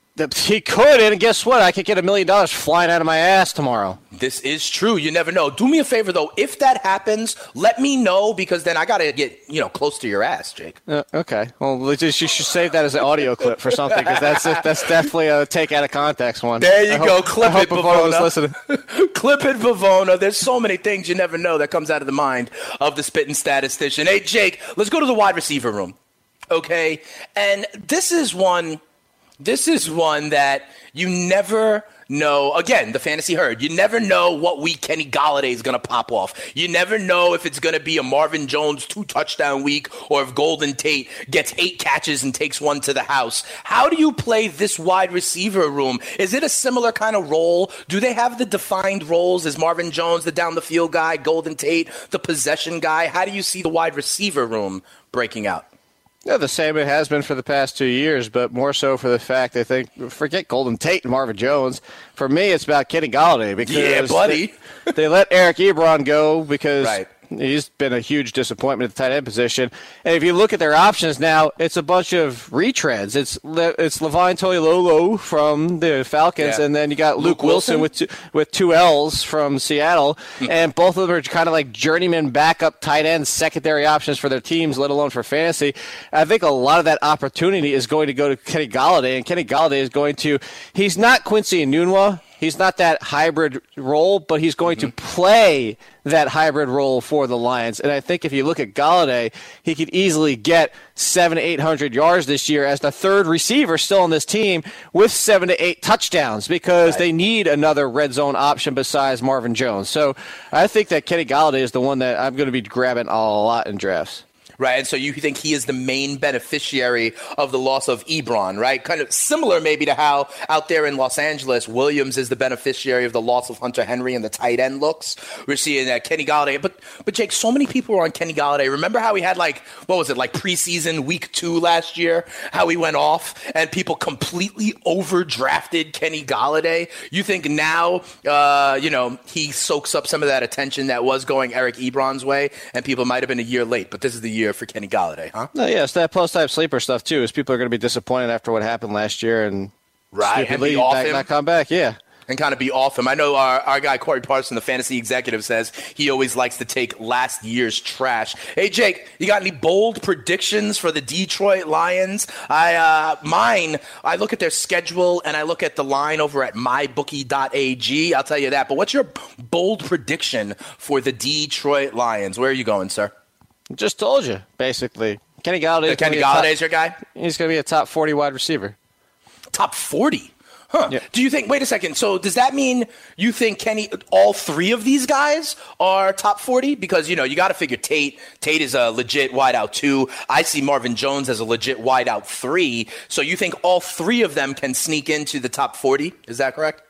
He could, and guess what? I could get a million dollars flying out of my ass tomorrow. This is true. You never know. Do me a favor, though. If that happens, let me know, because then I got to get, you know, close to your ass, Jake. Uh, okay. Well, just, you should save that as an audio clip for something, because that's that's definitely a take out of context one. There you I go. Hope, Clip I it, hope Pavona. Listening. Clip it, Pavona. There's so many things you never know that comes out of the mind of the spitting statistician. Hey, Jake, let's go to the wide receiver room. Okay? And this is one This is one that you never know. Again, the fantasy herd. You never know what week Kenny Golladay is going to pop off. You never know if it's going to be a Marvin Jones two-touchdown week or if Golden Tate gets eight catches and takes one to the house. How do you play this wide receiver room? Is it a similar kind of role? Do they have the defined roles? Is Marvin Jones the down-the-field guy, Golden Tate the possession guy? How do you see the wide receiver room breaking out? Yeah, the same it has been for the past two years, but more so for the fact, I think, forget Golden Tate and Marvin Jones. For me, it's about Kenny Golladay. Because yeah, buddy. They, they let Eric Ebron go because right. he's been a huge disappointment at the tight end position. And if you look at their options now, it's a bunch of retreads. It's it's Levine Toilolo from the Falcons, yeah. and then you got Luke, Luke Wilson, Wilson with two, with two L's from Seattle. And both of them are kind of like journeyman backup tight end secondary options for their teams, let alone for fantasy. I think a lot of that opportunity is going to go to Kenny Golladay, and Kenny Golladay is going to – he's not Quincy Enunwa. He's not that hybrid role, but he's going mm-hmm. to play that hybrid role for the Lions. And I think if you look at Golladay, he could easily get seven to eight hundred yards this year as the third receiver still on this team with seven to eight touchdowns because right. they need another red zone option besides Marvin Jones. So I think that Kenny Golladay is the one that I'm going to be grabbing a lot in drafts. Right, and so you think he is the main beneficiary of the loss of Ebron, right? Kind of similar maybe to how out there in Los Angeles, Williams is the beneficiary of the loss of Hunter Henry and the tight end looks. We're seeing that Kenny Golladay. But, but Jake, so many people were on Kenny Golladay. Remember how he had like, what was it, like preseason week two last year? How he went off and people completely overdrafted Kenny Golladay? You think now, uh, you know, he soaks up some of that attention that was going Eric Ebron's way and people might have been a year late, but this is the year for Kenny Golladay, huh? No, yeah, it's that post-type sleeper stuff, too, is people are going to be disappointed after what happened last year and right, and be off not, him. not come back, yeah. And kind of be off him. I know our, our guy, Corey Parson, the fantasy executive, says he always likes to take last year's trash. Hey, Jake, you got any bold predictions for the Detroit Lions? I uh, Mine, I look at their schedule and I look at the line over at my bookie dot a g. I'll tell you that. But what's your bold prediction for the Detroit Lions? Where are you going, sir? Just told you, basically. Kenny Golladay. Kenny Galladay's your guy? He's going to be a top forty wide receiver. Top forty? Huh. Yeah. Do you think, wait a second, so does that mean you think Kenny, all three of these guys are top forty? Because, you know, you got to figure Tate. Tate is a legit wideout two. I see Marvin Jones as a legit wideout three. So you think all three of them can sneak into the top forty? Is that correct?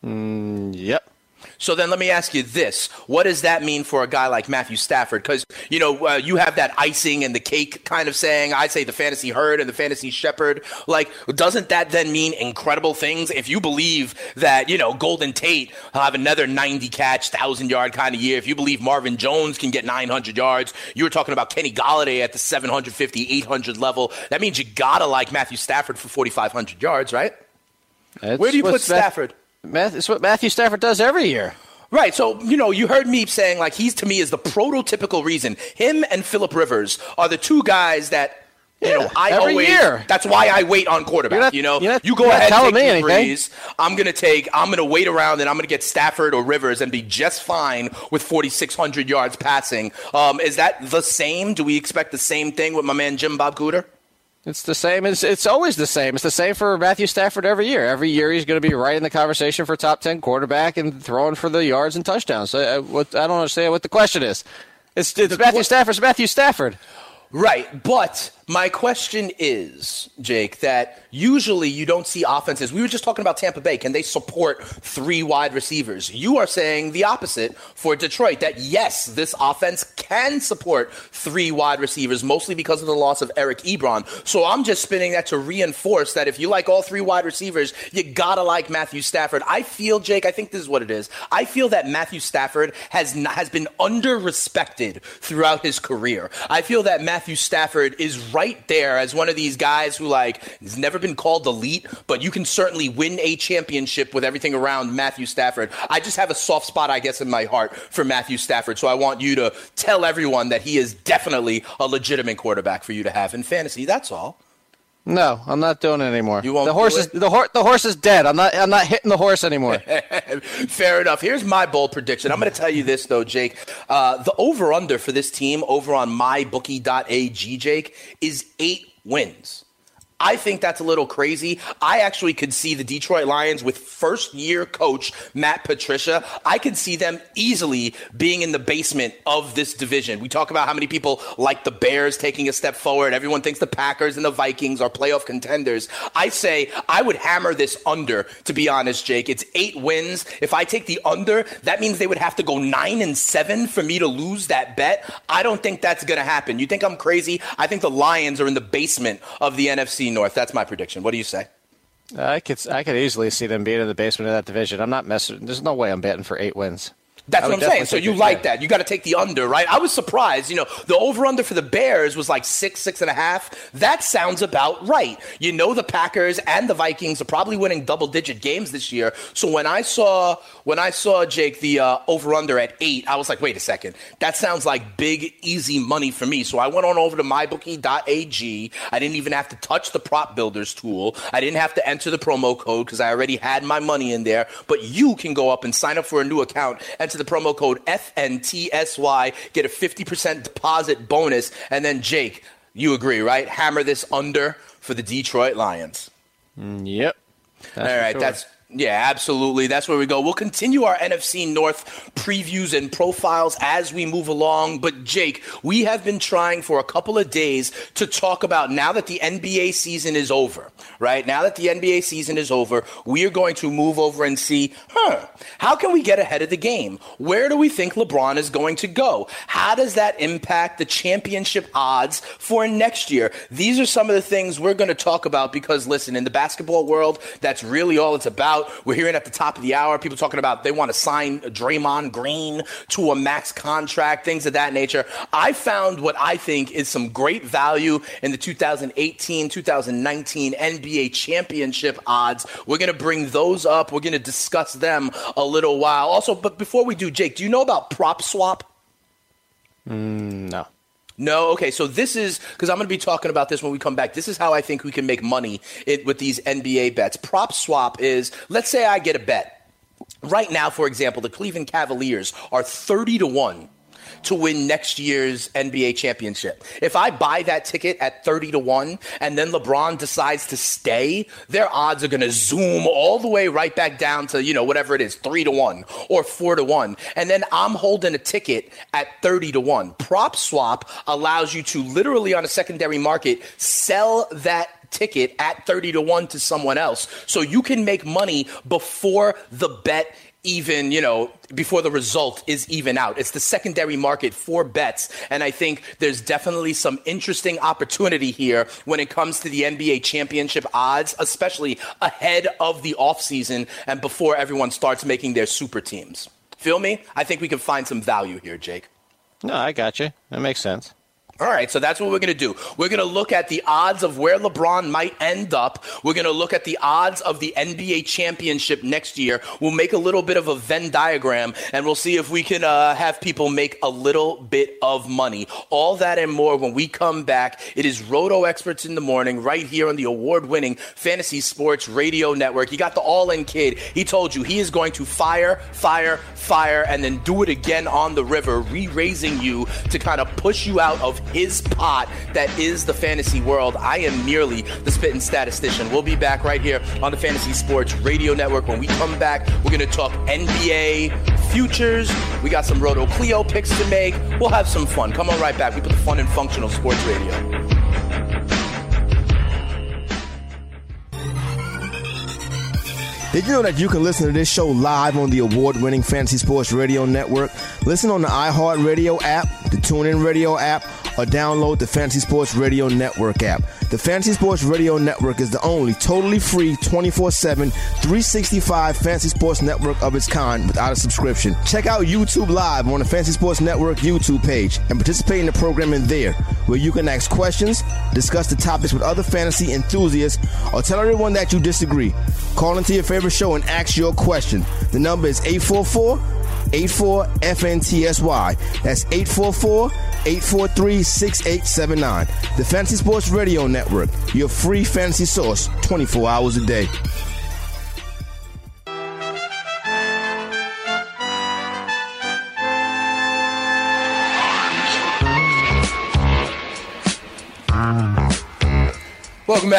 Mm, yep. So then let me ask you this. What does that mean for a guy like Matthew Stafford? Because, you know, uh, you have that icing and the cake kind of saying. I say the fantasy herd and the fantasy shepherd. Like, doesn't that then mean incredible things? If you believe that, you know, Golden Tate will have another ninety-catch, one thousand yard kind of year, if you believe Marvin Jones can get nine hundred yards, you were talking about Kenny Golladay at the seven fifty, eight hundred level. That means you got to like Matthew Stafford for forty-five hundred yards, right? That's Where do you put Stafford? It's what Matthew Stafford does every year. Right. So, you know, you heard me saying, like, he's to me is the prototypical reason. Him and Phillip Rivers are the two guys that, you yeah, know, I every always. Year. That's why I wait on quarterback. Not, you know, not, you go ahead and take me Breeze. I'm going to take, I'm going to wait around and I'm going to get Stafford or Rivers and be just fine with forty-six hundred yards passing. Um, is that the same? Do we expect the same thing with my man Jim Bob Cooter? It's the same. It's, it's always the same. It's the same for Matthew Stafford every year. Every year he's going to be right in the conversation for top ten quarterback and throwing for the yards and touchdowns. So I, what, I don't understand what the question is. It's, it's Matthew Stafford's Matthew Stafford. Right, but my question is, Jake, that usually you don't see offenses. We were just talking about Tampa Bay. Can they support three wide receivers? You are saying the opposite for Detroit, that yes, this offense can support three wide receivers, mostly because of the loss of Eric Ebron. So I'm just spinning that to reinforce that if you like all three wide receivers, you gotta like Matthew Stafford. I feel, Jake, I think this is what it is. I feel that Matthew Stafford has not, has been under-respected throughout his career. I feel that Matthew Stafford is right there as one of these guys who, like, has never been called elite, but you can certainly win a championship with everything around Matthew Stafford. I just have a soft spot, I guess, in my heart for Matthew Stafford, so I want you to tell everyone that he is definitely a legitimate quarterback for you to have in fantasy. That's all. No, I'm not doing it anymore. You won't the horse do is it? the horse. The horse is dead. I'm not. I'm not hitting the horse anymore. Fair enough. Here's my bold prediction. I'm going to tell you this though, Jake. Uh, the over/under for this team over on my bookie dot a g, Jake, is eight wins. I think that's a little crazy. I actually could see the Detroit Lions with first-year coach Matt Patricia. I could see them easily being in the basement of this division. We talk about how many people like the Bears taking a step forward. Everyone thinks the Packers and the Vikings are playoff contenders. I say I would hammer this under, to be honest, Jake. It's eight wins. If I take the under, that means they would have to go nine and seven for me to lose that bet. I don't think that's going to happen. You think I'm crazy? I think the Lions are in the basement of the N F C North. That's my prediction. What do you say? I could I could easily see them being in the basement of that division. I'm not messing. There's no way I'm betting for eight wins. That's what I'm saying. So you like that. You got to take the under, right? I was surprised. You know, the over-under for the Bears was like six, six and a half. That sounds about right. You know, the Packers and the Vikings are probably winning double-digit games this year. So when I saw, when I saw Jake, the uh, over-under at eight, I was like, wait a second. That sounds like big, easy money for me. So I went on over to my bookie dot a g. I didn't even have to touch the prop builders tool. I didn't have to enter the promo code because I already had my money in there. But you can go up and sign up for a new account, enter the promo code F N T S Y, get a fifty percent deposit bonus, and then Jake, you agree, right? Hammer this under for the Detroit Lions. Mm, yep. All right, sure. that's yeah, absolutely. That's where we go. We'll continue our N F C North previews and profiles as we move along. But, Jake, we have been trying for a couple of days to talk about now that the N B A season is over, right? Now that the N B A season is over, we are going to move over and see, huh, how can we get ahead of the game? Where do we think LeBron is going to go? How does that impact the championship odds for next year? These are some of the things we're going to talk about because, listen, in the basketball world, that's really all it's about. We're hearing at the top of the hour, people talking about they want to sign Draymond Green to a max contract, things of that nature. I found what I think is some great value in the two thousand eighteen two thousand nineteen N B A championship odds. We're going to bring those up. We're going to discuss them a little while. Also, but before we do, Jake, do you know about Prop Swap? Mm, no. No? Okay, so this is, because I'm going to be talking about this when we come back. This is how I think we can make money it, with these N B A bets. Prop swap is, let's say I get a bet. Right now, for example, the Cleveland Cavaliers are thirty to one to win next year's N B A championship. If I buy that ticket at thirty to one and then LeBron decides to stay, their odds are going to zoom all the way right back down to, you know, whatever it is, three to one or four to one. And then I'm holding a ticket at thirty to one. Prop swap allows you to literally on a secondary market sell that ticket at thirty to one to someone else. So you can make money before the bet even, you know, before the result is even out. It's the secondary market for bets. And I think there's definitely some interesting opportunity here when it comes to the N B A championship odds, especially ahead of the offseason and before everyone starts making their super teams. Feel me? I think we can find some value here, Jake. No, I got you. That makes sense. All right, so that's what we're going to do. We're going to look at the odds of where LeBron might end up. We're going to look at the odds of the N B A championship next year. We'll make a little bit of a Venn diagram, and we'll see if we can uh, have people make a little bit of money. All that and more when we come back. It is Roto Experts in the Morning right here on the award-winning Fantasy Sports Radio Network. You got the all-in kid. He told you he is going to fire, fire, fire, and then do it again on the river, re-raising you to kind of push you out of his pot that is the fantasy world. I am merely the spitting statistician. We'll be back right here on the Fantasy Sports Radio Network. When we come back, we're going to talk N B A futures. We got some Roto Clio picks to make. We'll have some fun. Come on right back. We put the fun in functional sports radio. Did you know that you can listen to this show live on the award-winning Fantasy Sports Radio Network? Listen on the iHeartRadio app, the TuneIn Radio app, or download the Fantasy Sports Radio Network app. The Fantasy Sports Radio Network is the only totally free twenty-four seven, three sixty-five Fantasy Sports Network of its kind without a subscription. Check out YouTube Live on the Fantasy Sports Network YouTube page and participate in the programming there, where you can ask questions, discuss the topics with other fantasy enthusiasts, or tell everyone that you disagree. Call into your favorite show and ask your question. The number is eight four four, eight four, F N T S Y. That's eight four four, eight four three, six eight seven nine. The Fantasy Sports Radio Network, your free fantasy source twenty-four hours a day. Welcome back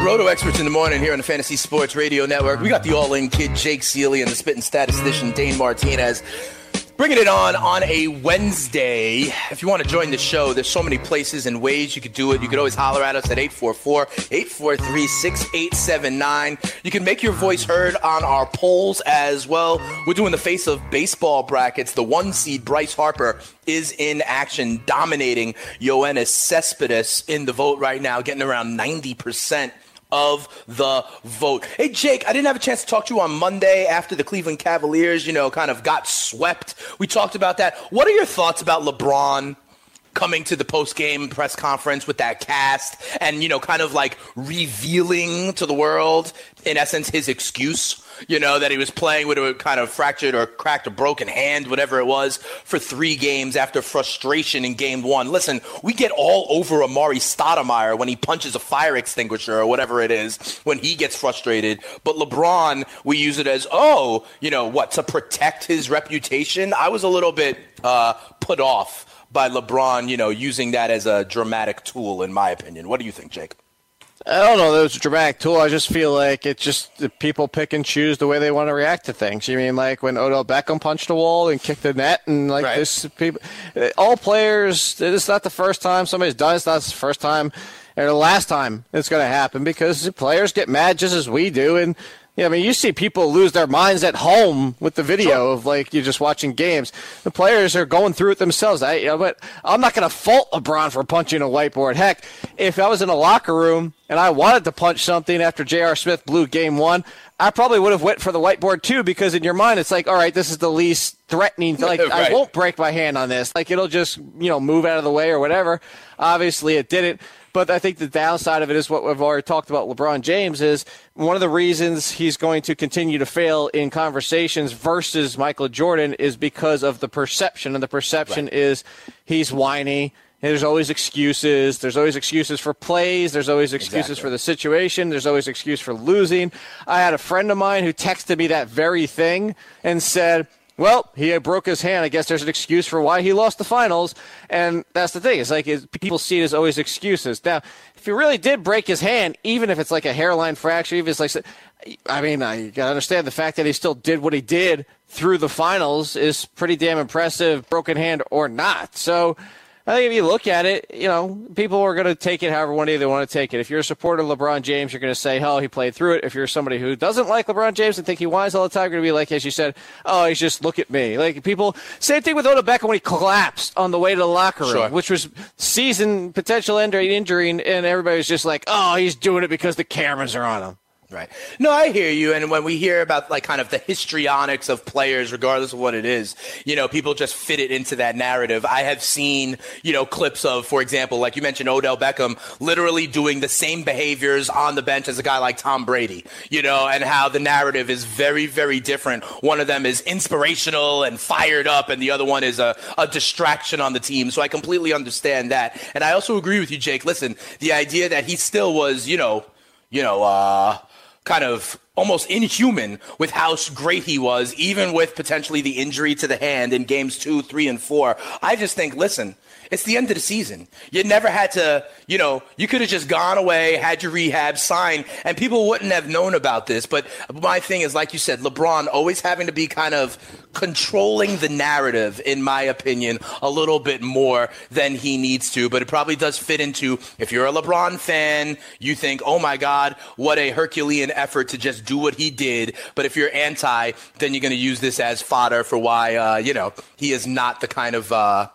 Roto Experts in the Morning here on the Fantasy Sports Radio Network. We got the all-in kid Jake Seeley and the spitting statistician Dane Martinez. Bringing it on on a Wednesday. If you want to join the show, there's so many places and ways you could do it. You could always holler at us at eight four four, eight four three, six eight seven nine. You can make your voice heard on our polls as well. We're doing the face of baseball brackets. The one seed, Bryce Harper, is in action, dominating Yoenis Cespedes in the vote right now, getting around ninety percent of the vote. Hey, Jake, I didn't have a chance to talk to you on Monday after the Cleveland Cavaliers, you know, kind of got swept. We talked about that. What are your thoughts about LeBron coming to the post-game press conference with that cast and, you know, kind of like revealing to the world, in essence, his excuse, you know, that he was playing with a kind of fractured or cracked or broken hand, whatever it was, for three games after frustration in game one. Listen, we get all over Amari Stoudemire when he punches a fire extinguisher or whatever it is when he gets frustrated. But LeBron, we use it as, oh, you know, what, to protect his reputation? I was a little bit uh, put off by LeBron, you know, using that as a dramatic tool, in my opinion. What do you think, Jake? I don't know that it was a dramatic tool. I just feel like it's just the people pick and choose the way they want to react to things. You mean like when Odell Beckham punched a wall and kicked the net, and like right. this, people, all players. It's not the first time somebody's done it. It's not the first time or the last time it's going to happen, because players get mad just as we do. And yeah, I mean, you see people lose their minds at home with the video sure. of, like, you're just watching games. The players are going through it themselves. I, you know, but I'm not going to fault LeBron for punching a whiteboard. Heck, if I was in a locker room and I wanted to punch something after J R. Smith blew game one, I probably would have went for the whiteboard too, because in your mind it's like, all right, this is the least threatening. Like, right. I won't break my hand on this. Like, it'll just, you know, move out of the way or whatever. Obviously, it didn't. But I think the downside of it is what we've already talked about. LeBron James is one of the reasons he's going to continue to fail in conversations versus Michael Jordan is because of the perception. And the perception right. is he's whiny. There's always excuses. There's always excuses for plays. There's always excuses exactly. for the situation. There's always excuse for losing. I had a friend of mine who texted me that very thing and said, well, he broke his hand. I guess there's an excuse for why he lost the finals. And that's the thing. It's like people see it as always excuses. Now, if he really did break his hand, even if it's like a hairline fracture, even if it's like, I mean, I got to understand the fact that he still did what he did through the finals is pretty damn impressive, broken hand or not. So I think if you look at it, you know, people are going to take it however one day they want to take it. If you're a supporter of LeBron James, you're going to say, oh, he played through it. If you're somebody who doesn't like LeBron James and think he whines all the time, you're going to be like, as you said, oh, he's just, look at me. Like, people, same thing with Odell Beckham when he collapsed on the way to the locker room, sure. which was season potential ending injury, and everybody was just like, oh, he's doing it because the cameras are on him. Right. No, I hear you. And when we hear about, like, kind of the histrionics of players, regardless of what it is, you know, people just fit it into that narrative. I have seen, you know, clips of, for example, like you mentioned, Odell Beckham literally doing the same behaviors on the bench as a guy like Tom Brady, you know, and how the narrative is very, very different. One of them is inspirational and fired up, and the other one is a, a distraction on the team. So I completely understand that. And I also agree with you, Jake. Listen, the idea that he still was, you know, you know, uh, kind of almost inhuman with how great he was, even with potentially the injury to the hand in games two, three, and four. I just think, listen, it's the end of the season. You never had to, you know, you could have just gone away, had your rehab, signed, and people wouldn't have known about this. But my thing is, like you said, LeBron always having to be kind of controlling the narrative, in my opinion, a little bit more than he needs to. But it probably does fit into, if you're a LeBron fan, you think, oh my God, what a Herculean effort to just do what he did. But if you're anti, then you're going to use this as fodder for why, uh, you know, he is not the kind of uh,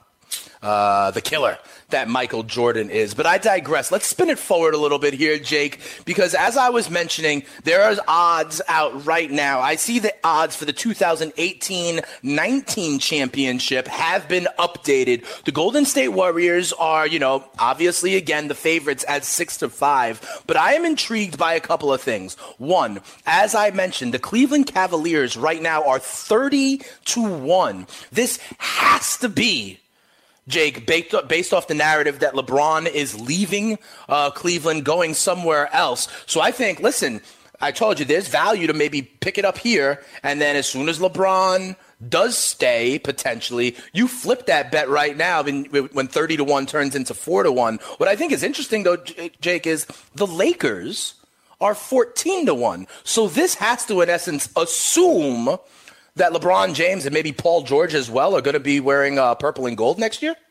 uh, the killer that Michael Jordan is. But I digress. Let's spin it forward a little bit here, Jake, because as I was mentioning, there are odds out right now. I see the odds for the two thousand eighteen nineteen championship have been updated. The Golden State Warriors are, you know, obviously, again, the favorites at six to five. But I am intrigued by a couple of things. One, as I mentioned, the Cleveland Cavaliers right now are thirty to one. This has to be, Jake, based, based off the narrative that LeBron is leaving uh, Cleveland, going somewhere else. So I think, listen, I told you there's value to maybe pick it up here, and then as soon as LeBron does stay, potentially, you flip that bet right now when, when thirty to one turns into four to one. What I think is interesting, though, Jake, is the Lakers are fourteen to one. So this has to, in essence, assume that LeBron James and maybe Paul George as well are going to be wearing uh, purple and gold next year?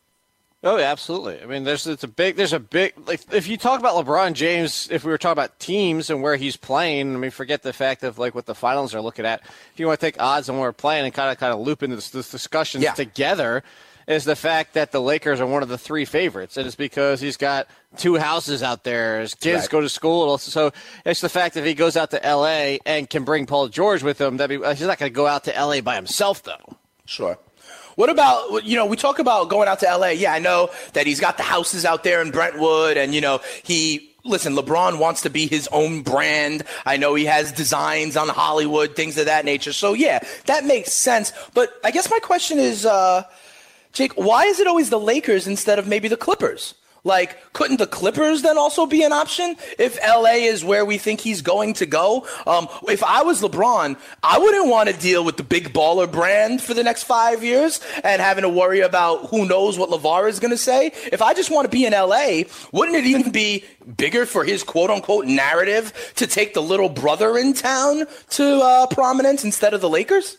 Oh, yeah, absolutely. I mean, there's it's a big, there's a big, like, if you talk about LeBron James, if we were talking about teams and where he's playing, I mean, forget the fact of, like, what the finals are looking at. If you want to take odds on where we're playing and kind of kind of loop into this, this discussions yeah. together, is the fact that the Lakers are one of the three favorites. And it's because he's got two houses out there. His kids right. go to school. So it's the fact that if he goes out to L A and can bring Paul George with him, that'd be, he's not going to go out to L A by himself, though. Sure. What about, you know, we talk about going out to L A. Yeah, I know that he's got the houses out there in Brentwood, and, you know, he, listen, LeBron wants to be his own brand. I know he has designs on Hollywood, things of that nature. So, yeah, that makes sense. But I guess my question is, uh, Jake, why is it always the Lakers instead of maybe the Clippers? Like, couldn't the Clippers then also be an option if L A is where we think he's going to go? Um, if I was LeBron, I wouldn't want to deal with the big baller brand for the next five years and having to worry about who knows what LeVar is going to say. If I just want to be in L A, wouldn't it even be bigger for his quote-unquote narrative to take the little brother in town to uh, prominence instead of the Lakers?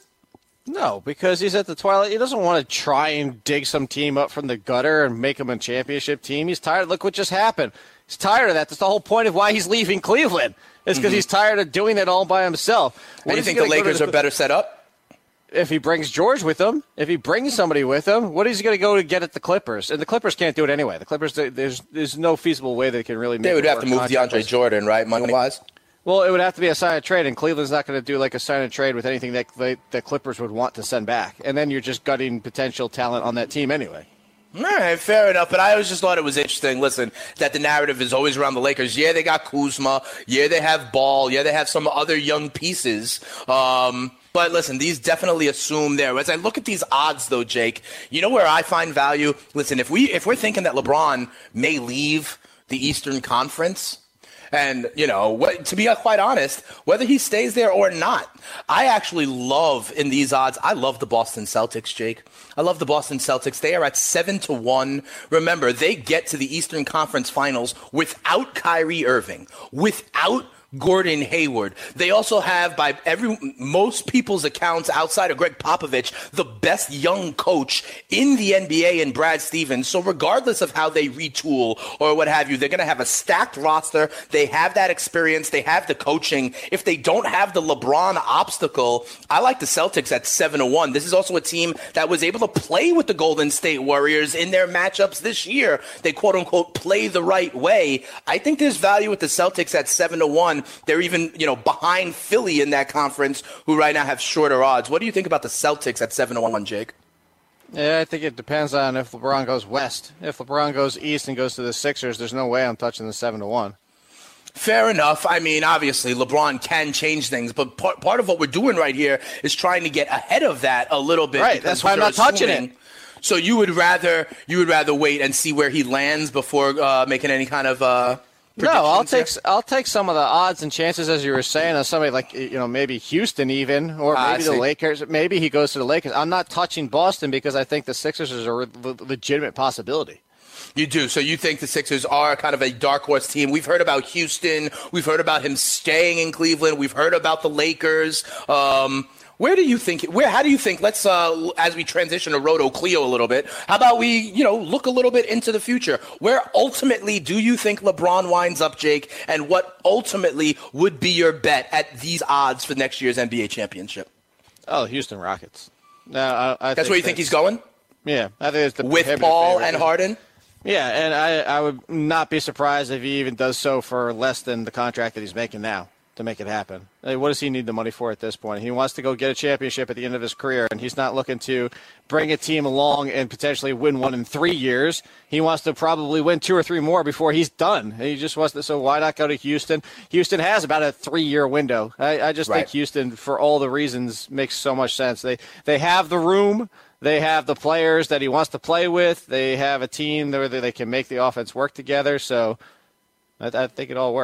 No, because he's at the twilight. He doesn't want to try and dig some team up from the gutter and make them a championship team. He's tired. Look what just happened. He's tired of that. That's the whole point of why he's leaving Cleveland. It's because mm-hmm. he's tired of doing it all by himself. What do you think the Lakers the, are better set up? If he brings George with him, if he brings somebody with him, what is he going to go to get at the Clippers? And the Clippers can't do it anyway. The Clippers, there's there's no feasible way they can really make it work. They would have to move DeAndre Jordan, right, money-wise? Well, it would have to be a sign and trade, and Cleveland's not going to do like a sign and trade with anything that the, the Clippers would want to send back. And then you're just gutting potential talent on that team anyway. All right, fair enough. But I always just thought it was interesting, listen, that the narrative is always around the Lakers. Yeah, they got Kuzma. Yeah, they have Ball. Yeah, they have some other young pieces. Um, but listen, these definitely assume there. As I look at these odds, though, Jake, you know where I find value? Listen, if, we, if we're thinking that LeBron may leave the Eastern Conference, and, you know, what, to be quite honest, whether he stays there or not, I actually love in these odds. I love the Boston Celtics, Jake. I love the Boston Celtics. They are at seven to one. Remember, they get to the Eastern Conference Finals without Kyrie Irving, without Gordon Hayward. They also have, by every most people's accounts outside of Greg Popovich, the best young coach in the N B A in Brad Stevens. So regardless of how they retool or what have you, they're going to have a stacked roster. They have that experience. They have the coaching. If they don't have the LeBron obstacle, I like the Celtics at seven to one. This is also a team that was able to play with the Golden State Warriors in their matchups this year. They quote unquote play the right way. I think there's value with the Celtics at seven to one. They're even, you know, behind Philly in that conference, who right now have shorter odds. What do you think about the Celtics at seven to one, Jake? Yeah, I think it depends on if LeBron goes west. If LeBron goes east and goes to the Sixers, there's no way I'm touching the seven to one. Fair enough. I mean, obviously, LeBron can change things, but part, part of what we're doing right here is trying to get ahead of that a little bit. Right, that's why I'm not touching it. So you would rather you would rather wait and see where he lands before uh, making any kind of uh, no, I'll take here? I'll take some of the odds and chances, as you were saying, on somebody like, you know, maybe Houston even, or maybe the Lakers. Maybe he goes to the Lakers. I'm not touching Boston because I think the Sixers is a re- legitimate possibility. You do. So you think the Sixers are kind of a dark horse team. We've heard about Houston. We've heard about him staying in Cleveland. We've heard about the Lakers. Um, Where do you think, where, how do you think, let's, uh, as we transition to Roto Clio a little bit, how about we, you know, look a little bit into the future? Where ultimately do you think LeBron winds up, Jake, and what ultimately would be your bet at these odds for next year's N B A championship? Oh, Houston Rockets. No, I, I That's where you think he's going? Yeah. I think it's the With Paul favorite. And Harden? Yeah, and I, I would not be surprised if he even does so for less than the contract that he's making now to make it happen. What does he need the money for at this point? He wants to go get a championship at the end of his career, and he's not looking to bring a team along and potentially win one in three years. He wants to probably win two or three more before he's done. He just wants to, so why not go to Houston? Houston has about a three-year window. I, I just right. think Houston, for all the reasons, makes so much sense. They they have the room. They have the players that he wants to play with. They have a team where they can make the offense work together. So I, I think it all works.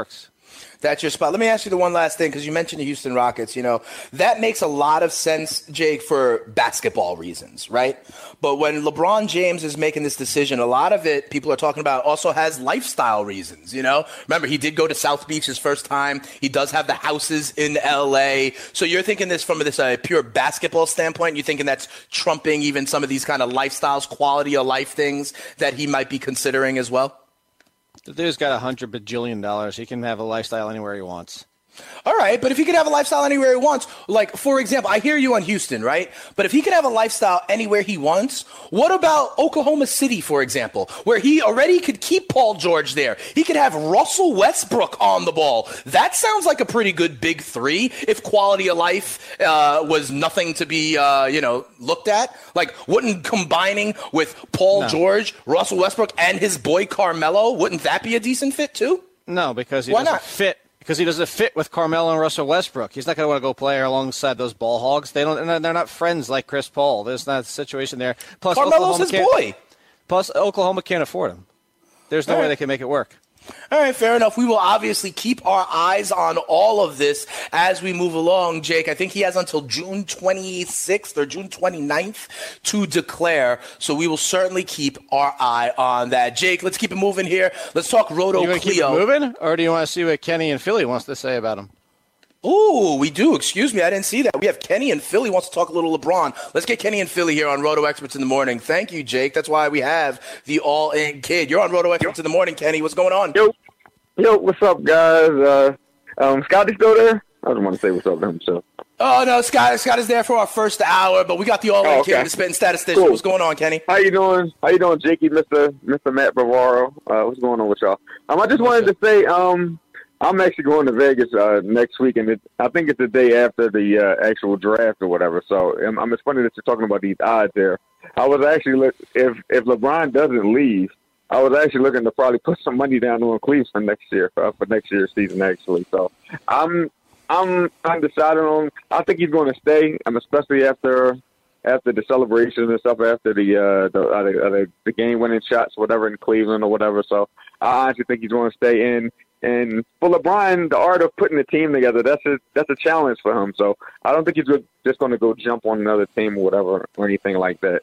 That's your spot. Let me ask you the one last thing, because you mentioned the Houston Rockets. You know, that makes a lot of sense, Jake, for basketball reasons, right? But when LeBron James is making this decision, a lot of it, people are talking about, also has lifestyle reasons, you know? Remember, he did go to South Beach his first time. He does have the houses in L A. So you're thinking this from this uh, pure basketball standpoint? You're thinking that's trumping even some of these kind of lifestyles, quality of life things that he might be considering as well? The dude's got a hundred bajillion dollars. He can have a lifestyle anywhere he wants. All right, but if he could have a lifestyle anywhere he wants, like, for example, I hear you on Houston, right? But if he could have a lifestyle anywhere he wants, what about Oklahoma City, for example, where he already could keep Paul George there? He could have Russell Westbrook on the ball. That sounds like a pretty good big three if quality of life uh, was nothing to be, uh, you know, looked at. Like, wouldn't combining with Paul no. George, Russell Westbrook, and his boy Carmelo, wouldn't that be a decent fit too? No, because he Why doesn't not? fit. Because he doesn't fit with Carmelo and Russell Westbrook. He's not going to want to go play alongside those ball hogs. They don't. They're not friends like Chris Paul. There's not a situation there. Plus, Carmelo's his boy. Plus, Oklahoma can't afford him. There's no All way right. they can make it work. All right, fair enough. We will obviously keep our eyes on all of this as we move along, Jake. I think he has until June twenty-sixth or June twenty-ninth to declare, so we will certainly keep our eye on that. Jake, let's keep it moving here. Let's talk Roto You want to keep it Clio. moving, or do you want to see what Kenny and Philly wants to say about him? Ooh, we do. Excuse me. I didn't see that. We have Kenny and Philly wants to talk a little LeBron. Let's get Kenny and Philly here on Roto Experts in the Morning. Thank you, Jake. That's why we have the all-in kid. You're on Roto Experts in the Morning, Kenny. What's going on? Yo, yo, what's up, guys? Uh, um, Scotty still there? I just want to say what's up to him, so. Oh, no, Scott, Scott is there for our first hour, but we got the all-in Oh, okay. kid, the spitting statistician. Cool. What's going on, Kenny? How you doing? How you doing, Jakey, Mister Mister Matt Bavaro? Uh, what's going on with y'all? Um, I just wanted to say, um, I'm actually going to Vegas uh, next week, and it, I think it's the day after the uh, actual draft or whatever. So um, I'm it's funny that you're talking about these odds there. I was actually look, if if LeBron doesn't leave, I was actually looking to probably put some money down on Cleveland for next year uh, for next year's season actually. So I'm I'm undecided on. I think he's going to stay, um, especially after after the celebration and stuff, after the uh, the, uh, the, uh, the the game winning shots, whatever in Cleveland or whatever. So I honestly think he's going to stay in. And for LeBron, the art of putting a team together, that's a, that's a challenge for him. So I don't think he's just going to go jump on another team or whatever or anything like that.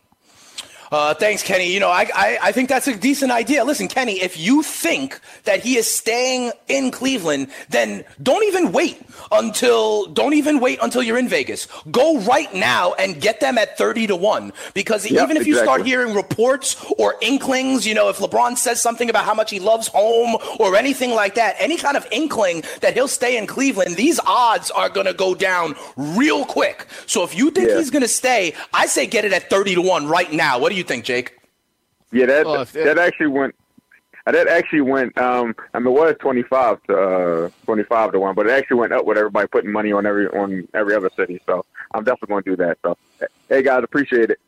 Uh, thanks, Kenny. You know, I, I I think that's a decent idea. Listen, Kenny, if you think that he is staying in Cleveland, then don't even wait until don't even wait until you're in Vegas. Go right now and get them at thirty to one. Because Yep, even if you exactly. start hearing reports or inklings, you know, if LeBron says something about how much he loves home or anything like that, any kind of inkling that he'll stay in Cleveland, these odds are going to go down real quick. So if you think Yeah. he's going to stay, I say get it at thirty to one right now. What do you think, Jake? Yeah, that Well, if- that actually went. uh, That actually went. Um, I mean, it was twenty-five to uh, twenty-five to one, but it actually went up with everybody putting money on every on every other city. So I'm definitely going to do that. So, hey guys, appreciate it.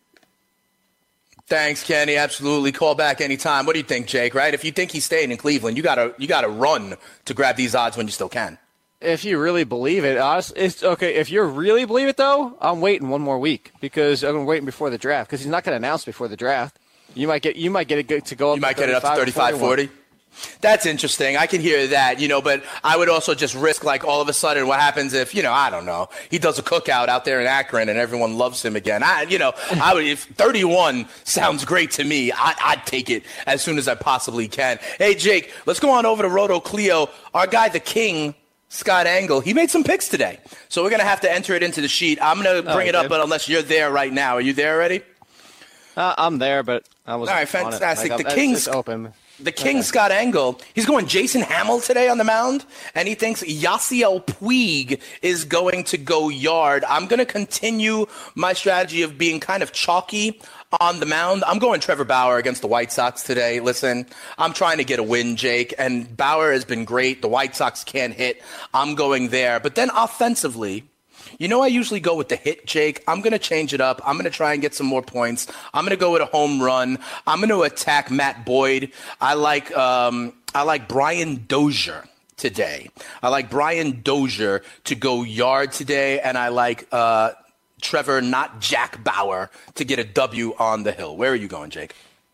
Thanks, Kenny. Absolutely. Call back anytime. What do you think, Jake? Right? If you think he's staying in Cleveland, you gotta you gotta run to grab these odds when you still can. If you really believe it, honestly, it's okay. If you really believe it, though, I'm waiting one more week because I'm waiting before the draft because he's not going to announce before the draft. You might get you might get it good to go up. You might to get it up to thirty-five, forty. That's interesting. I can hear that, you know, but I would also just risk, like, all of a sudden what happens if, you know, I don't know, he does a cookout out there in Akron and everyone loves him again. I, you know, I would, if thirty-one sounds great to me, I, I'd take it as soon as I possibly can. Hey, Jake, let's go on over to Roto Clio. Our guy, the king, Scott Engel, he made some picks today. So we're going to have to enter it into the sheet. I'm going to bring Oh, it up, okay. but unless you're there right now. Are you there already? Uh, I'm there, but I was All right, on it. fantastic. Like, The I'm- Kings- it's open. The King, Okay. Scott Engel, he's going Jason Hamill today on the mound, and he thinks Yasiel Puig is going to go yard. I'm going to continue my strategy of being kind of chalky on the mound. I'm going Trevor Bauer against the White Sox today. Listen, I'm trying to get a win, Jake, and Bauer has been great. The White Sox can't hit. I'm going there. But then offensively, you know, I usually go with the hit, Jake. I'm going to change it up. I'm going to try and get some more points. I'm going to go with a home run. I'm going to attack Matt Boyd. I like um, I like Brian Dozier today. I like Brian Dozier to go yard today, and I like uh, Trevor, not Jack Bauer, to get a W on the hill. Where are you going, Jake?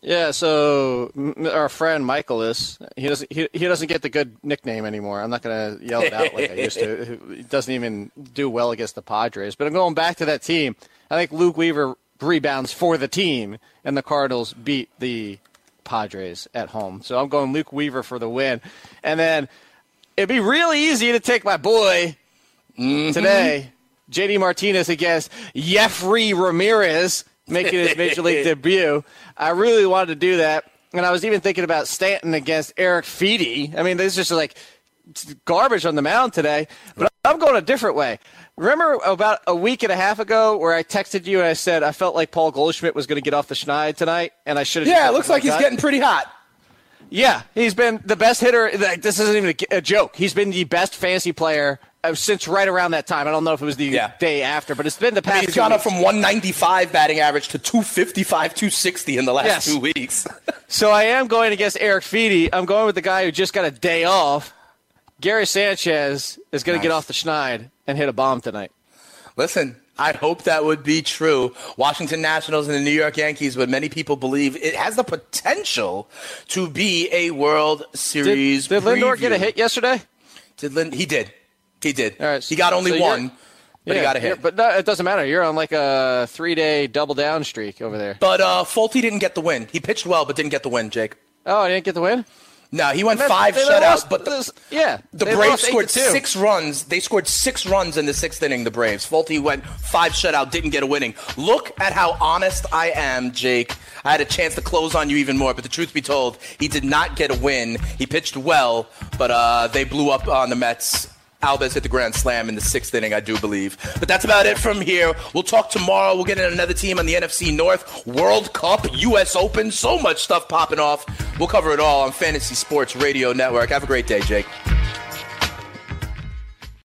Yeah, so our friend Michael is he doesn't he, he doesn't get the good nickname anymore. I'm not going to yell it out like I used to. He doesn't even do well against the Padres. But I'm going back to that team. I think Luke Weaver rebounds for the team, and the Cardinals beat the Padres at home. So I'm going Luke Weaver for the win. And then it'd be really easy to take my boy mm-hmm. today, J D Martinez against Jeffrey Ramirez, making his Major League debut. I really wanted to do that, and I was even thinking about Stanton against Eric Feedy. I mean, this is just like garbage on the mound today, but I'm going a different way. Remember about a week and a half ago where I texted you and I said I felt like Paul Goldschmidt was going to get off the schneid tonight, and I should have. Yeah, it looks like he's cut. getting pretty hot. Yeah, he's been the best hitter. Like, this isn't even a, a joke. He's been the best fantasy player since right around that time. I don't know if it was the yeah. day after, but it's been the past. I mean, he's gone weeks. up from one ninety-five batting average to two fifty-five, two sixty in the last yes. two weeks. So I am going against Eric Feedy. I'm going with the guy who just got a day off. Gary Sanchez is going nice. to get off the schneid and hit a bomb tonight. Listen, I hope that would be true. Washington Nationals and the New York Yankees, but many people believe it has the potential to be a World Series. Did, did Lindor get a hit yesterday? Did Lind- he did. He did. All right, he got only so one, but yeah, he got a hit. But no, it doesn't matter. You're on like a three-day double-down streak over there. But uh, Folty didn't get the win. He pitched well, but didn't get the win, Jake. Oh, he didn't get the win? No, he went five shutouts, but the, yeah, the Braves scored six runs. They scored six runs in the sixth inning, the Braves. Folty went five shutout, didn't get a winning. Look at how honest I am, Jake. I had a chance to close on you even more, but the truth be told, he did not get a win. He pitched well, but uh, they blew up on the Mets. Alves hit the grand slam in the sixth inning, I do believe. But that's about it from here. We'll talk tomorrow. We'll get in another team on the N F C North, World Cup, U S Open, so much stuff popping off. We'll cover it all on Fantasy Sports Radio Network. Have a great day, Jake.